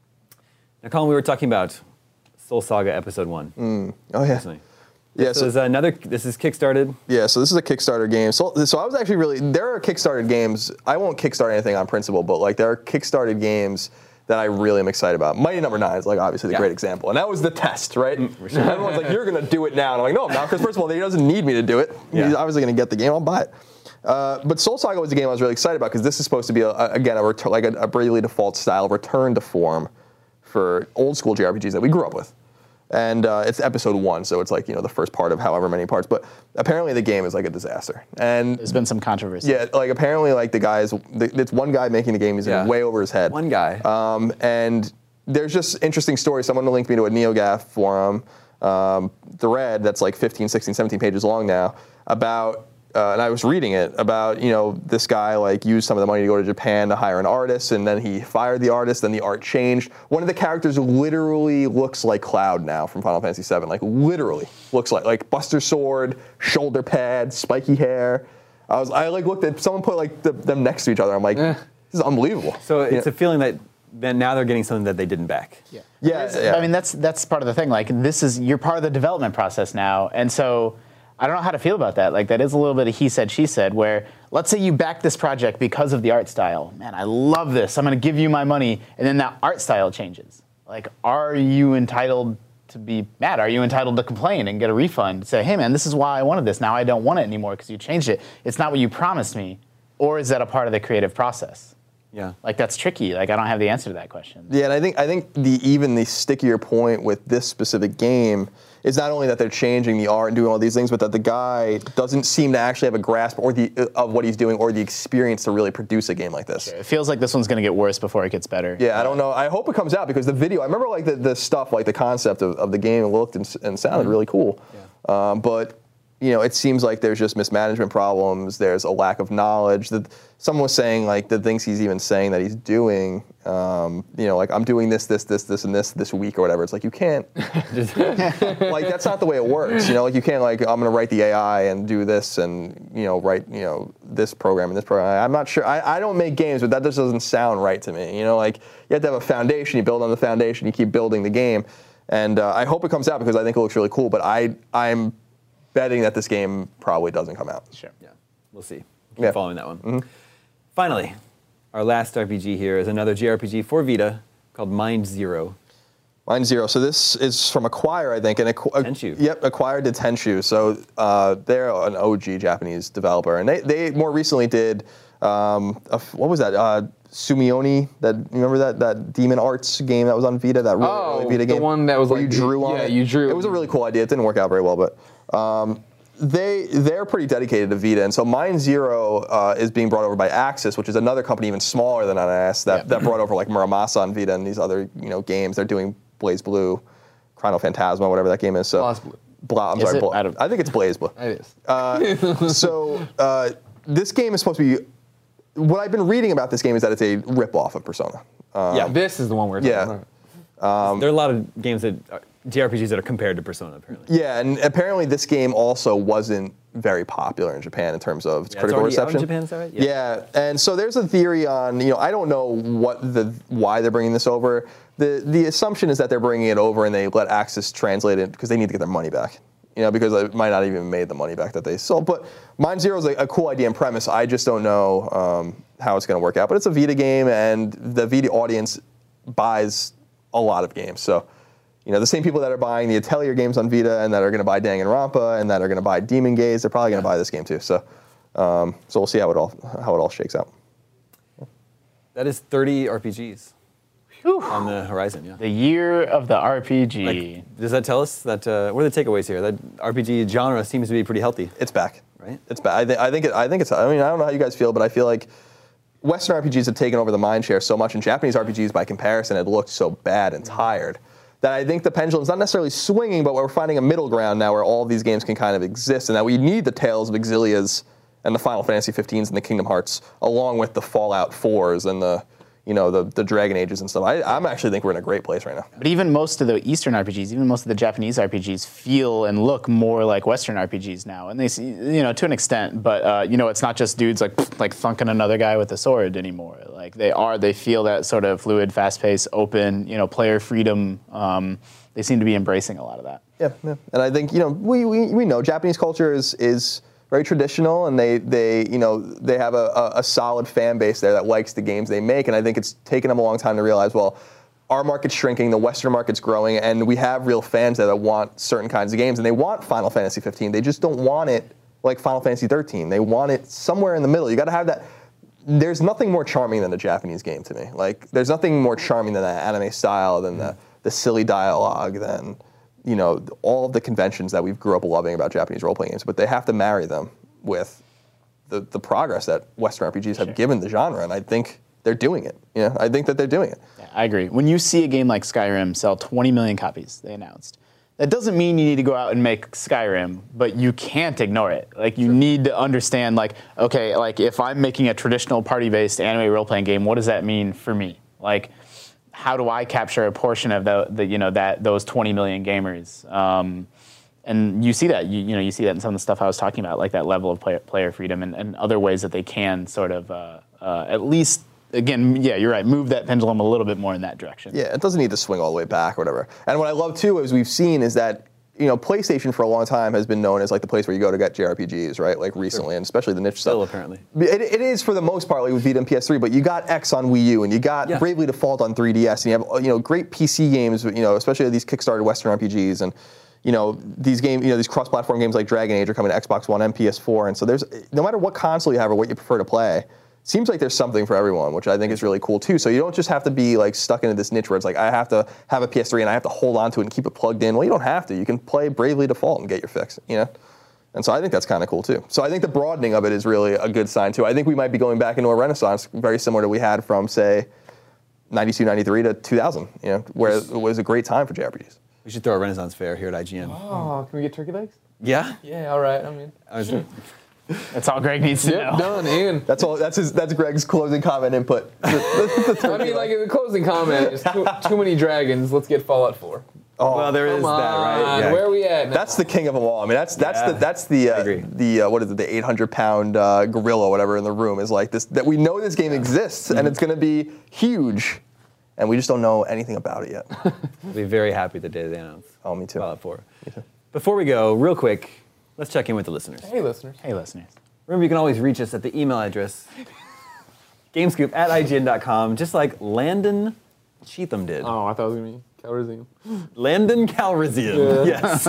Speaker 8: Now, Colin, we were talking about Soul Saga Episode One.
Speaker 6: Mm. Oh yeah,
Speaker 8: recently.
Speaker 6: yeah.
Speaker 8: This
Speaker 6: so
Speaker 8: is another. This is kickstarted.
Speaker 6: Yeah, so this is a Kickstarter game. So, so I was actually really there are Kickstarted games. I won't kickstart anything on principle, but like there are Kickstarted games that I really am excited about. Mighty Number Nine is like obviously the yeah. great example, and that was the test, right? Mm, sure. Everyone's like, "You're gonna do it now," and I'm like, "No, I'm not," because first of all, he doesn't need me to do it. Yeah. He's obviously gonna get the game. I'll buy it. Uh, but Soul Saga was a game I was really excited about because this is supposed to be a, a, again a retur- like a, a Bravely Default style return to form for old school J R P Gs that we grew up with. And uh, it's episode one, so it's like, you know, the first part of however many parts. But apparently the game is like a disaster. And
Speaker 5: there's been some controversy.
Speaker 6: Yeah, like apparently like the guys, the, it's one guy making the game, he's yeah. way over his head.
Speaker 8: One guy.
Speaker 6: Um, and there's just interesting stories. Someone linked me to a NeoGAF forum um, thread that's like fifteen, sixteen, seventeen pages long now about, uh, and I was reading it, about, you know, this guy like used some of the money to go to Japan to hire an artist, and then he fired the artist, then the art changed. One of the characters literally looks like Cloud now from Final Fantasy seven, like literally looks like, like Buster Sword, shoulder pads, spiky hair. I was, I like looked at, someone put like the, them next to each other. I'm like, eh. this is unbelievable.
Speaker 8: So it's
Speaker 6: you
Speaker 8: a feeling that then now they're getting something that they didn't back.
Speaker 5: Yeah.
Speaker 6: Yeah, yeah.
Speaker 5: I mean, that's that's part of the thing. Like, this is, you're part of the development process now, and so I don't know how to feel about that. Like, that is a little bit of he said, she said, where let's say you back this project because of the art style. Man, I love this. I'm going to give you my money. And then that art style changes. Like, are you entitled to be mad? Are you entitled to complain and get a refund? Say, hey, man, this is why I wanted this. Now I don't want it anymore because you changed it. It's not what you promised me. Or is that a part of the creative process?
Speaker 8: Yeah.
Speaker 5: Like, that's tricky. Like, I don't have the answer to that question.
Speaker 6: Yeah, and I think I think the even the stickier point with this specific game is not only that they're changing the art and doing all these things, but that the guy doesn't seem to actually have a grasp or the of what he's doing or the experience to really produce a game like this.
Speaker 5: Sure. It feels like this one's going to get worse before it gets better.
Speaker 6: Yeah, I don't know. I hope it comes out because the video, I remember like the, the stuff, like the concept of, of the game looked and, and sounded mm-hmm. really cool. Yeah. Um, but you know, it seems like there's just mismanagement problems. There's a lack of knowledge. That someone was saying, like, the things he's even saying that he's doing, um, you know, like, I'm doing this, this, this, this, and this this week or whatever. It's like, you can't, like, that's not the way it works. You know, like, you can't, like, I'm going to write the A I and do this and, you know, write, you know, this program and this program. I'm not sure. I, I don't make games, but that just doesn't sound right to me. You know, like, you have to have a foundation. You build on the foundation. You keep building the game. And uh, I hope it comes out because I think it looks really cool. But I, I'm betting that this game probably doesn't come out.
Speaker 8: Sure. Yeah. We'll see. Keep
Speaker 6: yeah.
Speaker 8: following that one.
Speaker 6: Mm-hmm.
Speaker 8: Finally, our last R P G here is another J R P G for Vita called Mind Zero.
Speaker 6: Mind Zero. So this is from Acquire, I think. And Acqu-
Speaker 8: Tenshu.
Speaker 6: Yep, Acquire did Tenshu. So uh, they're an O G Japanese developer. And they, they more recently did, um, a, what was that? Uh, Sumioni, that remember that that Demon Arts game that was on Vita, that really
Speaker 4: oh,
Speaker 6: early Vita game?
Speaker 4: the one that was
Speaker 6: where
Speaker 4: like,
Speaker 6: you drew on
Speaker 4: yeah,
Speaker 6: it?
Speaker 4: you drew.
Speaker 6: It was a really cool idea. It didn't work out very well, but um, they, they're pretty dedicated to Vita. And so Mind Zero uh, is being brought over by Axis, which is another company even smaller than N S that,
Speaker 5: yeah.
Speaker 6: that brought over like Muramasa on Vita and these other you know games. They're doing Blaze Blue, Chrono Phantasma, whatever that game is. So,
Speaker 4: Blaze Blue.
Speaker 6: Bla, I'm
Speaker 5: Is
Speaker 6: sorry,
Speaker 5: it?
Speaker 6: Bla,
Speaker 5: I don't-
Speaker 6: I think it's Blaze Blue.
Speaker 4: It is.
Speaker 6: Uh, so uh, this game is supposed to be. What I've been reading about this game is that it's a rip-off of Persona. Um,
Speaker 4: yeah, this is the one we're talking
Speaker 6: yeah.
Speaker 4: about.
Speaker 8: Um, there are a lot of games that are, J R P Gs that are compared to Persona, apparently.
Speaker 6: Yeah, and apparently this game also wasn't very popular in Japan in terms of its
Speaker 8: Yeah,
Speaker 6: critical
Speaker 8: it's already
Speaker 6: reception.
Speaker 8: out in Japan, is that right?
Speaker 6: Yeah. yeah, and so there's a theory on, you know, I don't know what the why they're bringing this over. The the assumption is that they're bringing it over and they let Axis translate it because they need to get their money back. you know, because it might not even made the money back that they sold. But Mind Zero is a, a cool idea and premise. I just don't know um, how it's going to work out. But it's a Vita game, and the Vita audience buys a lot of games. So, you know, the same people that are buying the Atelier games on Vita and that are going to buy Danganronpa and that are going to buy Demon Gaze, they're probably going to buy this game too. So, um, so we'll see how it all how it all shakes out.
Speaker 8: That is thirty R P Gs on the horizon. Yeah.
Speaker 5: The year of the R P G.
Speaker 8: Like, does that tell us that? Uh, what are the takeaways here? That R P G genre seems to be pretty healthy.
Speaker 6: It's back.
Speaker 8: Right.
Speaker 6: It's back. I, th- I think. It, I think it's. I mean, I don't know how you guys feel, but I feel like Western R P Gs have taken over the mind share so much, and Japanese R P Gs, by comparison, had looked so bad and tired that I think the pendulum's not necessarily swinging, but we're finding a middle ground now where all of these games can kind of exist, and that we need the Tales of Exilias and the Final Fantasy fifteens and the Kingdom Hearts, along with the Fallout fours and the, you know, the, the Dragon Ages and stuff. I I'm actually think we're in a great place right now.
Speaker 5: But even most of the Eastern R P Gs, even most of the Japanese R P Gs feel and look more like Western R P Gs now. And they see, you know, to an extent, but, uh, you know, it's not just dudes like like thunking another guy with a sword anymore. Like they are, they feel that sort of fluid, fast-paced, open, you know, player freedom. Um, they seem to be embracing a lot of that.
Speaker 6: Yeah, yeah. And I think, you know, we, we, we know Japanese culture is is very traditional, and they, they you know, they have a, a, a solid fan base there that likes the games they make, and I think it's taken them a long time to realize, well, our market's shrinking, the Western market's growing, and we have real fans there that want certain kinds of games, and they want Final Fantasy fifteen. They just don't want it like Final Fantasy thirteen. They want it somewhere in the middle. You got to have that. There's nothing more charming than a Japanese game to me. Like, there's nothing more charming than that anime style, than the, the silly dialogue, than, you know, all of the conventions that we've grew up loving about Japanese role-playing games, but they have to marry them with the, the progress that Western R P Gs have
Speaker 5: Sure.
Speaker 6: given the genre, and I think they're doing it. You know, I think that they're doing it.
Speaker 5: Yeah, I agree. When you see a game like Skyrim sell twenty million copies, they announced, that doesn't mean you need to go out and make Skyrim, but you can't ignore it. Like, you need to understand, like, okay, like, if I'm making a traditional party-based anime role-playing game, what does that mean for me? Like, how do I capture a portion of the, the you know, that those twenty million gamers? Um, and you see that, you, you know, you see that in some of the stuff I was talking about, like that level of player, player freedom and, and other ways that they can sort of uh, uh, at least, again, yeah, you're right, move that pendulum a little bit more in that direction.
Speaker 6: Yeah, it doesn't need to swing all the way back or whatever. And what I love too, as we've seen, is that, you know, PlayStation for a long time has been known as like the place where you go to get J R P Gs, right? Like recently, and especially the niche
Speaker 8: Still,
Speaker 6: stuff.
Speaker 8: apparently.
Speaker 6: It, it is for the most part, like with Vita and P S three, but you got X on Wii U, and you got
Speaker 8: Yeah.
Speaker 6: Bravely Default on three D S, and you have, you know, great P C games, you know, especially these Kickstarter Western R P Gs, and, you know, these games, you know, these cross-platform games like Dragon Age are coming to Xbox One and P S four, and so there's, no matter what console you have or what you prefer to play, seems like there's something for everyone, which I think is really cool too. So you don't just have to be like stuck into this niche where it's like, I have to have a P S three and I have to hold on to it and keep it plugged in. Well, you don't have to. You can play Bravely Default and get your fix, you know? And so I think that's kind of cool too. So I think the broadening of it is really a good sign too. I think we might be going back into a renaissance very similar to what we had from, say, ninety-two, ninety-three to two thousand, you know, where it was a great time for J R P Gs.
Speaker 8: We should throw a Renaissance fair here at I G N.
Speaker 7: Oh, can we get turkey legs?
Speaker 8: Yeah?
Speaker 7: Yeah, all right. I mean,
Speaker 8: I was,
Speaker 5: That's all Greg needs to
Speaker 7: yep,
Speaker 5: know.
Speaker 7: done. And
Speaker 6: That's all. That's his. That's Greg's closing comment input.
Speaker 7: I mean, like in the closing comment, is too, too many dragons. Let's get Fallout four.
Speaker 6: Oh,
Speaker 8: well, there is
Speaker 7: Come
Speaker 8: that,
Speaker 7: on,
Speaker 8: right? Yeah.
Speaker 7: where are we at now?
Speaker 6: that's the king of them all. I mean, that's that's
Speaker 8: Yeah,
Speaker 6: the that's the
Speaker 8: I
Speaker 6: uh,
Speaker 8: agree.
Speaker 6: the uh, what is it? The eight hundred pound uh, gorilla, whatever, in the room is like this. That we know this game exists and it's going to be huge, and we just don't know anything about it yet.
Speaker 8: I'll be very happy the day they announce
Speaker 6: Oh, me too.
Speaker 8: Fallout four. Before we go, real quick, let's check in with the listeners.
Speaker 7: Hey, listeners.
Speaker 5: Hey, listeners.
Speaker 8: Remember, you can always reach us at the email address, gamescoop at I G N dot com, just like Landon Cheatham did.
Speaker 7: Oh, I thought it was going to be Calrissian.
Speaker 8: Landon Calrissian, yes.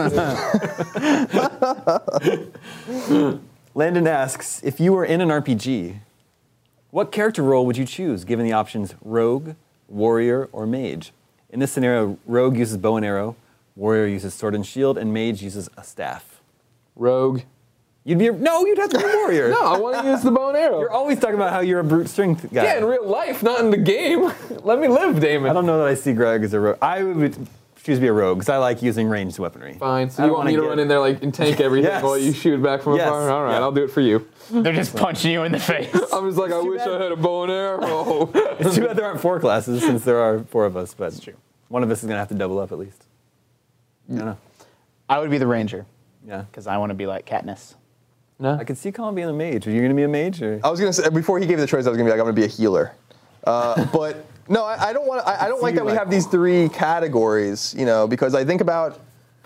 Speaker 8: Landon asks, if you were in an R P G, what character role would you choose, given the options rogue, warrior, or mage? In this scenario, rogue uses bow and arrow, warrior uses sword and shield, and mage uses a staff.
Speaker 7: Rogue.
Speaker 8: You'd be a, no, you'd have to be a warrior.
Speaker 7: No, I want to use the bow and arrow.
Speaker 8: You're always talking about how you're a brute strength guy.
Speaker 7: Yeah, in real life, not in the game. Let me live, Damon.
Speaker 8: I don't know that I see Greg as a rogue. I would choose to be a rogue because I like using ranged weaponry.
Speaker 7: Fine. So
Speaker 8: I
Speaker 7: you
Speaker 8: don't
Speaker 7: want me
Speaker 8: wanna
Speaker 7: to
Speaker 8: get-
Speaker 7: run in there like and tank everything
Speaker 8: Yes.
Speaker 7: while you shoot back from
Speaker 8: Yes.
Speaker 7: afar? All right,
Speaker 8: Yeah.
Speaker 7: I'll do it for you.
Speaker 5: They're just punching you in the face.
Speaker 7: I'm just like, I wish I had a bow and arrow.
Speaker 8: It's too bad there aren't four classes since there are four of us, but true. One of us is going to have to double up at least. I don't know.
Speaker 5: I would be the ranger
Speaker 8: Yeah.
Speaker 5: because I want to be like Katniss.
Speaker 7: No.
Speaker 8: I could see Colin being a mage. Are you going to be a mage? Or?
Speaker 6: I was gonna say before he gave the choice, I was gonna be like, I'm gonna be a healer. Uh, but no, I, I don't want. I, I don't like
Speaker 8: see
Speaker 6: that we
Speaker 8: like-
Speaker 6: have these three categories. You know, because I think about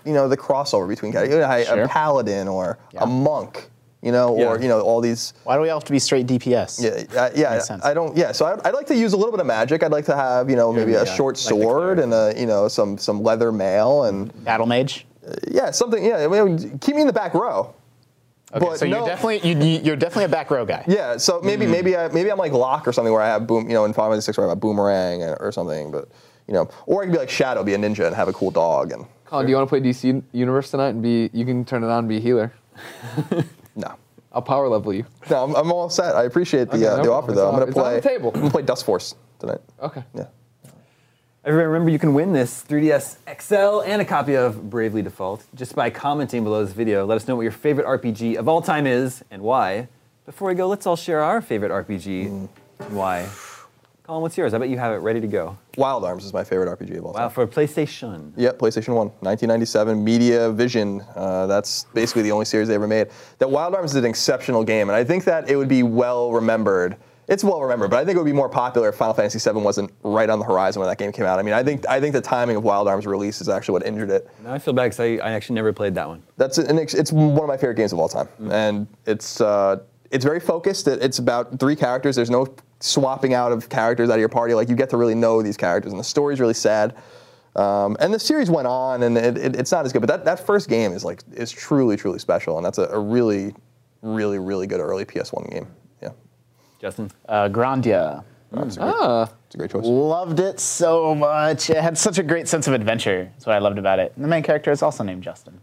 Speaker 6: you know, the crossover between characters. You know, a
Speaker 5: Sure.
Speaker 6: paladin or
Speaker 5: Yeah.
Speaker 6: a monk, you know, or,
Speaker 8: Yeah.
Speaker 6: you know, all these.
Speaker 5: Why do we all have to be straight D P S?
Speaker 6: Yeah, uh, yeah.
Speaker 5: Makes sense.
Speaker 6: I don't. Yeah, so I'd, I'd like to use a little bit of magic. I'd like to have, you know, maybe
Speaker 8: Yeah,
Speaker 6: a short
Speaker 8: like the
Speaker 6: sword
Speaker 8: cleric.
Speaker 6: and a, you know, some some leather mail and
Speaker 5: Battle mage.
Speaker 6: yeah, something. Yeah, I mean, keep me in the back row.
Speaker 5: Okay,
Speaker 6: But
Speaker 5: so
Speaker 6: no-
Speaker 5: you're definitely you, you're definitely a back row guy.
Speaker 6: Yeah, so maybe maybe I, maybe I'm like Locke or something where I have boom, you know, in Final Fantasy six where I have a boomerang or, or something, but you know, or I could be like Shadow, be a ninja and have a cool dog and
Speaker 4: Colin, do you want to play D C Universe tonight and be? You can turn it on and be a healer.
Speaker 6: no.
Speaker 4: I'll power level you.
Speaker 6: No, I'm, I'm all set. I appreciate the,
Speaker 4: Okay,
Speaker 6: uh,
Speaker 4: no
Speaker 6: the
Speaker 4: problem.
Speaker 6: offer though. I'm
Speaker 4: It's
Speaker 6: gonna
Speaker 4: on-
Speaker 6: play.
Speaker 4: it's on the table.
Speaker 6: I'm gonna play Dust Force tonight.
Speaker 4: Okay.
Speaker 6: Yeah.
Speaker 8: Everybody remember you can win this three D S X L and a copy of Bravely Default just by commenting below this video. Let us know what your favorite R P G of all time is and why. Before we go, let's all share our favorite R P G
Speaker 6: Mm.
Speaker 8: and why. Colin, what's yours? I bet you have it ready to go.
Speaker 6: Wild Arms is my favorite R P G of all
Speaker 8: Wow,
Speaker 6: time.
Speaker 8: for PlayStation.
Speaker 6: Yep, PlayStation one, nineteen ninety-seven, Media Vision. Uh, that's basically the only series they ever made. That Wild Arms is an exceptional game, and I think that it would be well remembered. It's well remembered, but I think it would be more popular if Final Fantasy seven wasn't right on the horizon when that game came out. I mean, I think I think the timing of Wild Arms' release is actually what injured it.
Speaker 8: Now I feel bad because I, I actually never played that one.
Speaker 6: That's an, ex- it's one of my favorite games of all time, and it's uh, it's very focused. It- It's about three characters. There's no swapping out of characters out of your party. Like you get to really know these characters, and the story's really sad. Um, and the series went on, and it, it, it's not as good. But that, that first game is like is truly truly special, and that's a, a really really really good early P S one game. Yeah,
Speaker 8: Justin?
Speaker 5: Uh, Grandia.
Speaker 6: it's, a great,
Speaker 4: Ah.
Speaker 6: it's a great choice.
Speaker 5: Loved it so much. It had such a great sense of adventure. That's what I loved about it. And the main character is also named Justin.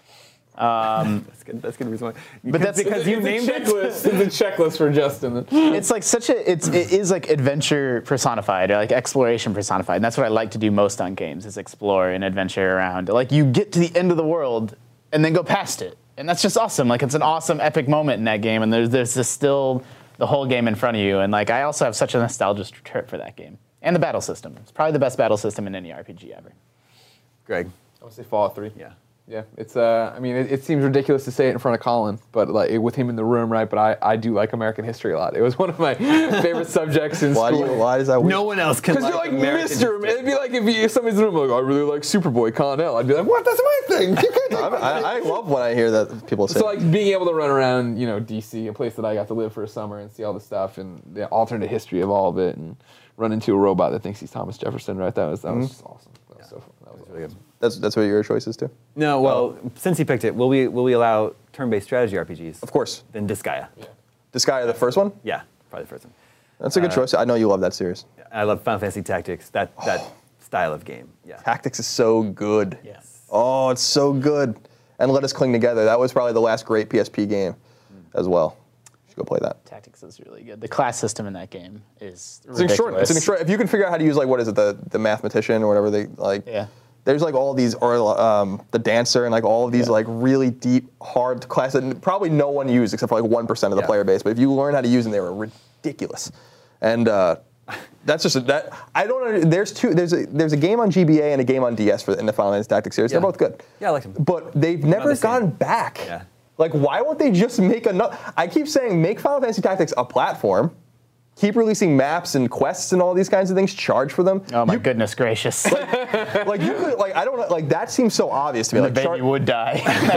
Speaker 8: That's good. That's good reason why.
Speaker 5: But that's
Speaker 8: because you named it.
Speaker 4: It's a checklist for Justin.
Speaker 5: It's like such a it's it is like adventure personified or like exploration personified. And that's what I like to do most on games is explore and adventure around. Like you get to the end of the world and then go past it. And that's just awesome. Like it's an awesome epic moment in that game and there's there's just still the whole game in front of you. And like I also have such a nostalgia trip for that game. And the battle system. It's probably the best battle system in any R P G ever.
Speaker 8: Greg.
Speaker 4: I would say Fallout three.
Speaker 8: Yeah.
Speaker 4: Yeah, it's. Uh, I mean, it, it seems ridiculous to say it in front of Colin, but like with him in the room, right? But I, I do like American history a lot. It was one of my favorite subjects in
Speaker 6: Why do
Speaker 4: school.
Speaker 6: you, why does that?
Speaker 8: No one else can
Speaker 4: Because
Speaker 8: like
Speaker 4: you're like
Speaker 8: American
Speaker 4: Mister
Speaker 8: history.
Speaker 4: It'd be like if, you, if somebody's in the room like, I really like Superboy Connell. I'd be like, what? That's my thing. You can't
Speaker 6: I,
Speaker 4: take
Speaker 6: I, I love when I hear that people say.
Speaker 4: So like being able to run around, you know, D C, a place that I got to live for a summer and see all the stuff and the alternate history of all of it, and run into a robot that thinks he's Thomas Jefferson. Right? That was that was just awesome. That was so fun. That was really good.
Speaker 6: that's that's what your choice is too.
Speaker 8: No, well, since he picked it, will we will we allow turn-based strategy R P Gs?
Speaker 6: Of course,
Speaker 8: Then Disgaea.
Speaker 6: Disgaea, the first one.
Speaker 8: Yeah, probably the first one.
Speaker 6: That's a good choice. I know you love that series.
Speaker 8: I love Final Fantasy Tactics. That that style of game. Yeah.
Speaker 6: Tactics is so good.
Speaker 8: Yes.
Speaker 6: Oh, it's so good. And Let Us Cling Together. That was probably the last great P S P game as well. You should go play that.
Speaker 5: Tactics is really good. The class system in that game is
Speaker 6: It's extraordinary. It's an extra. If you can figure out how to use like what is it, the the mathematician or whatever they like.
Speaker 5: Yeah.
Speaker 6: There's like all these, or um, the dancer, and like all of these
Speaker 5: Yeah.
Speaker 6: like really deep, hard classes that probably no one used except for like one percent of the
Speaker 8: Yeah.
Speaker 6: player base. But if you learn how to use them, they were ridiculous. And uh, that's just a, that. I don't. Under, there's two. There's a there's a game on G B A and a game on D S for in the Final Fantasy Tactics series.
Speaker 8: Yeah.
Speaker 6: They're both good.
Speaker 8: Yeah, I like them.
Speaker 6: But they've never
Speaker 8: the same.
Speaker 6: gone back.
Speaker 8: Yeah.
Speaker 6: Like, why won't they just make another? I keep saying, make Final Fantasy Tactics a platform. Keep releasing maps and quests and all these kinds of things. Charge for them.
Speaker 5: Oh my
Speaker 6: You-
Speaker 5: goodness gracious.
Speaker 6: Like you could, like I don't know, like that seems so obvious to me.
Speaker 5: the
Speaker 6: Like,
Speaker 5: baby
Speaker 6: char-
Speaker 5: would die.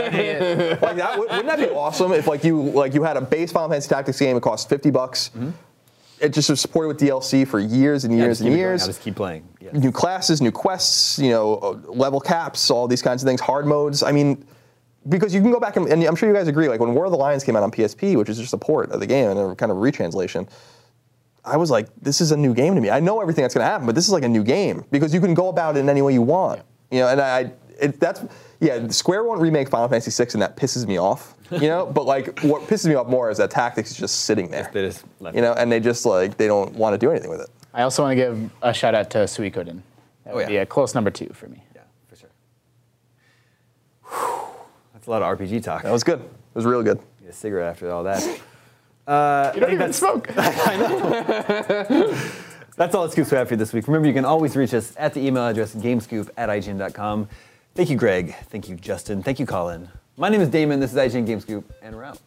Speaker 6: like that, would- wouldn't that be awesome if like you like you had a base Final Fantasy Tactics game, it cost fifty bucks. It just was supported with D L C for years and
Speaker 8: Yeah,
Speaker 6: years
Speaker 8: just
Speaker 6: and
Speaker 8: keep it going.
Speaker 6: years.
Speaker 8: I'll just keep playing. Yes.
Speaker 6: New classes, new quests, you know, uh, level caps, all these kinds of things, hard modes. I mean, because you can go back and, and I'm sure you guys agree. Like when War of the Lions came out on P S P, which is just a port of the game and a kind of retranslation. I was like, this is a new game to me. I know everything that's going to happen, but this is like a new game because you can go about it in any way you want. You know, and I, it, that's, yeah, Square won't remake Final Fantasy six, and that pisses me off. You know, but like, what pisses me off more is that Tactics is just sitting there.
Speaker 8: They just left
Speaker 6: You know, and they just like they don't want to do anything with it.
Speaker 5: I also want to give a shout out to Suikoden. That would
Speaker 8: yeah.
Speaker 5: be a close number two for me.
Speaker 8: Yeah, for sure. Whew. That's a lot of R P G talk.
Speaker 6: That was good. It was real good.
Speaker 8: Get a cigarette after all that. Uh,
Speaker 5: You don't even smoke.
Speaker 8: That's all the scoops we have for you this week. Remember, you can always reach us at the email address gamescoop at I G N dot com. Thank you, Greg. Thank you, Justin. Thank you, Colin. My name is Damon. This is I G N Gamescoop, and we're out.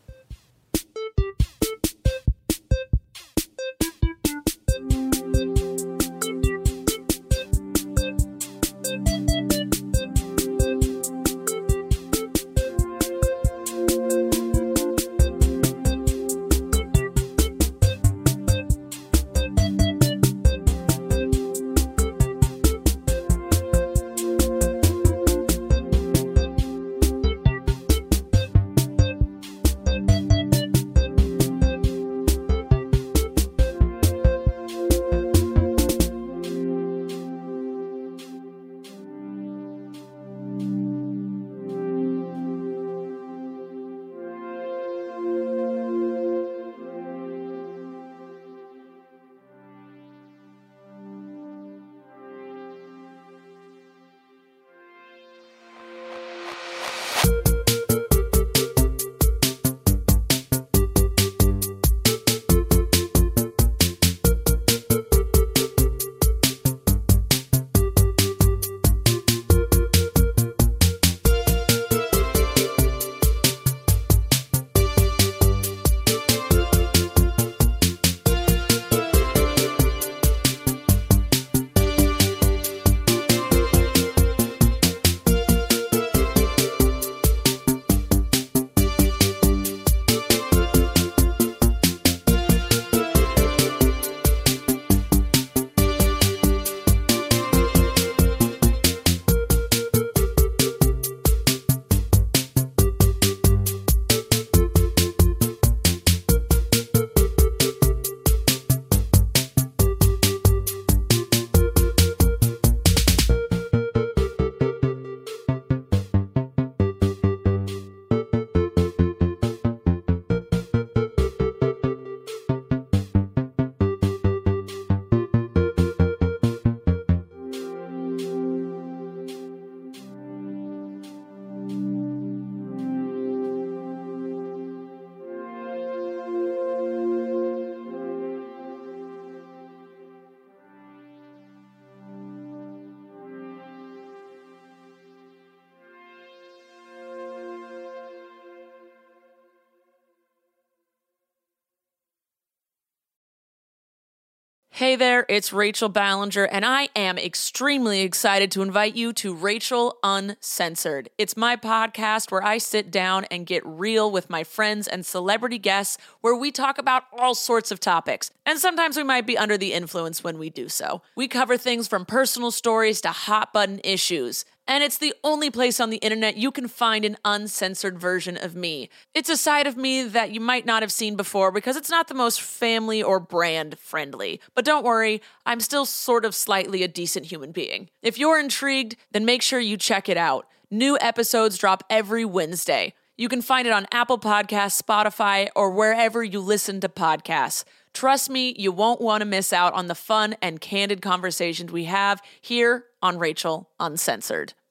Speaker 9: Hey there, it's Rachel Ballinger, and I am extremely excited to invite you to Rachel Uncensored. It's my podcast where I sit down and get real with my friends and celebrity guests, where we talk about all sorts of topics. And sometimes we might be under the influence when we do so. We cover things from personal stories to hot button issues. And it's the only place on the internet you can find an uncensored version of me. It's a side of me that you might not have seen before because it's not the most family or brand friendly. But don't worry, I'm still sort of slightly a decent human being. If you're intrigued, then make sure you check it out. New episodes drop every Wednesday. You can find it on Apple Podcasts, Spotify, or wherever you listen to podcasts. Trust me, you won't want to miss out on the fun and candid conversations we have here on Rachel Uncensored.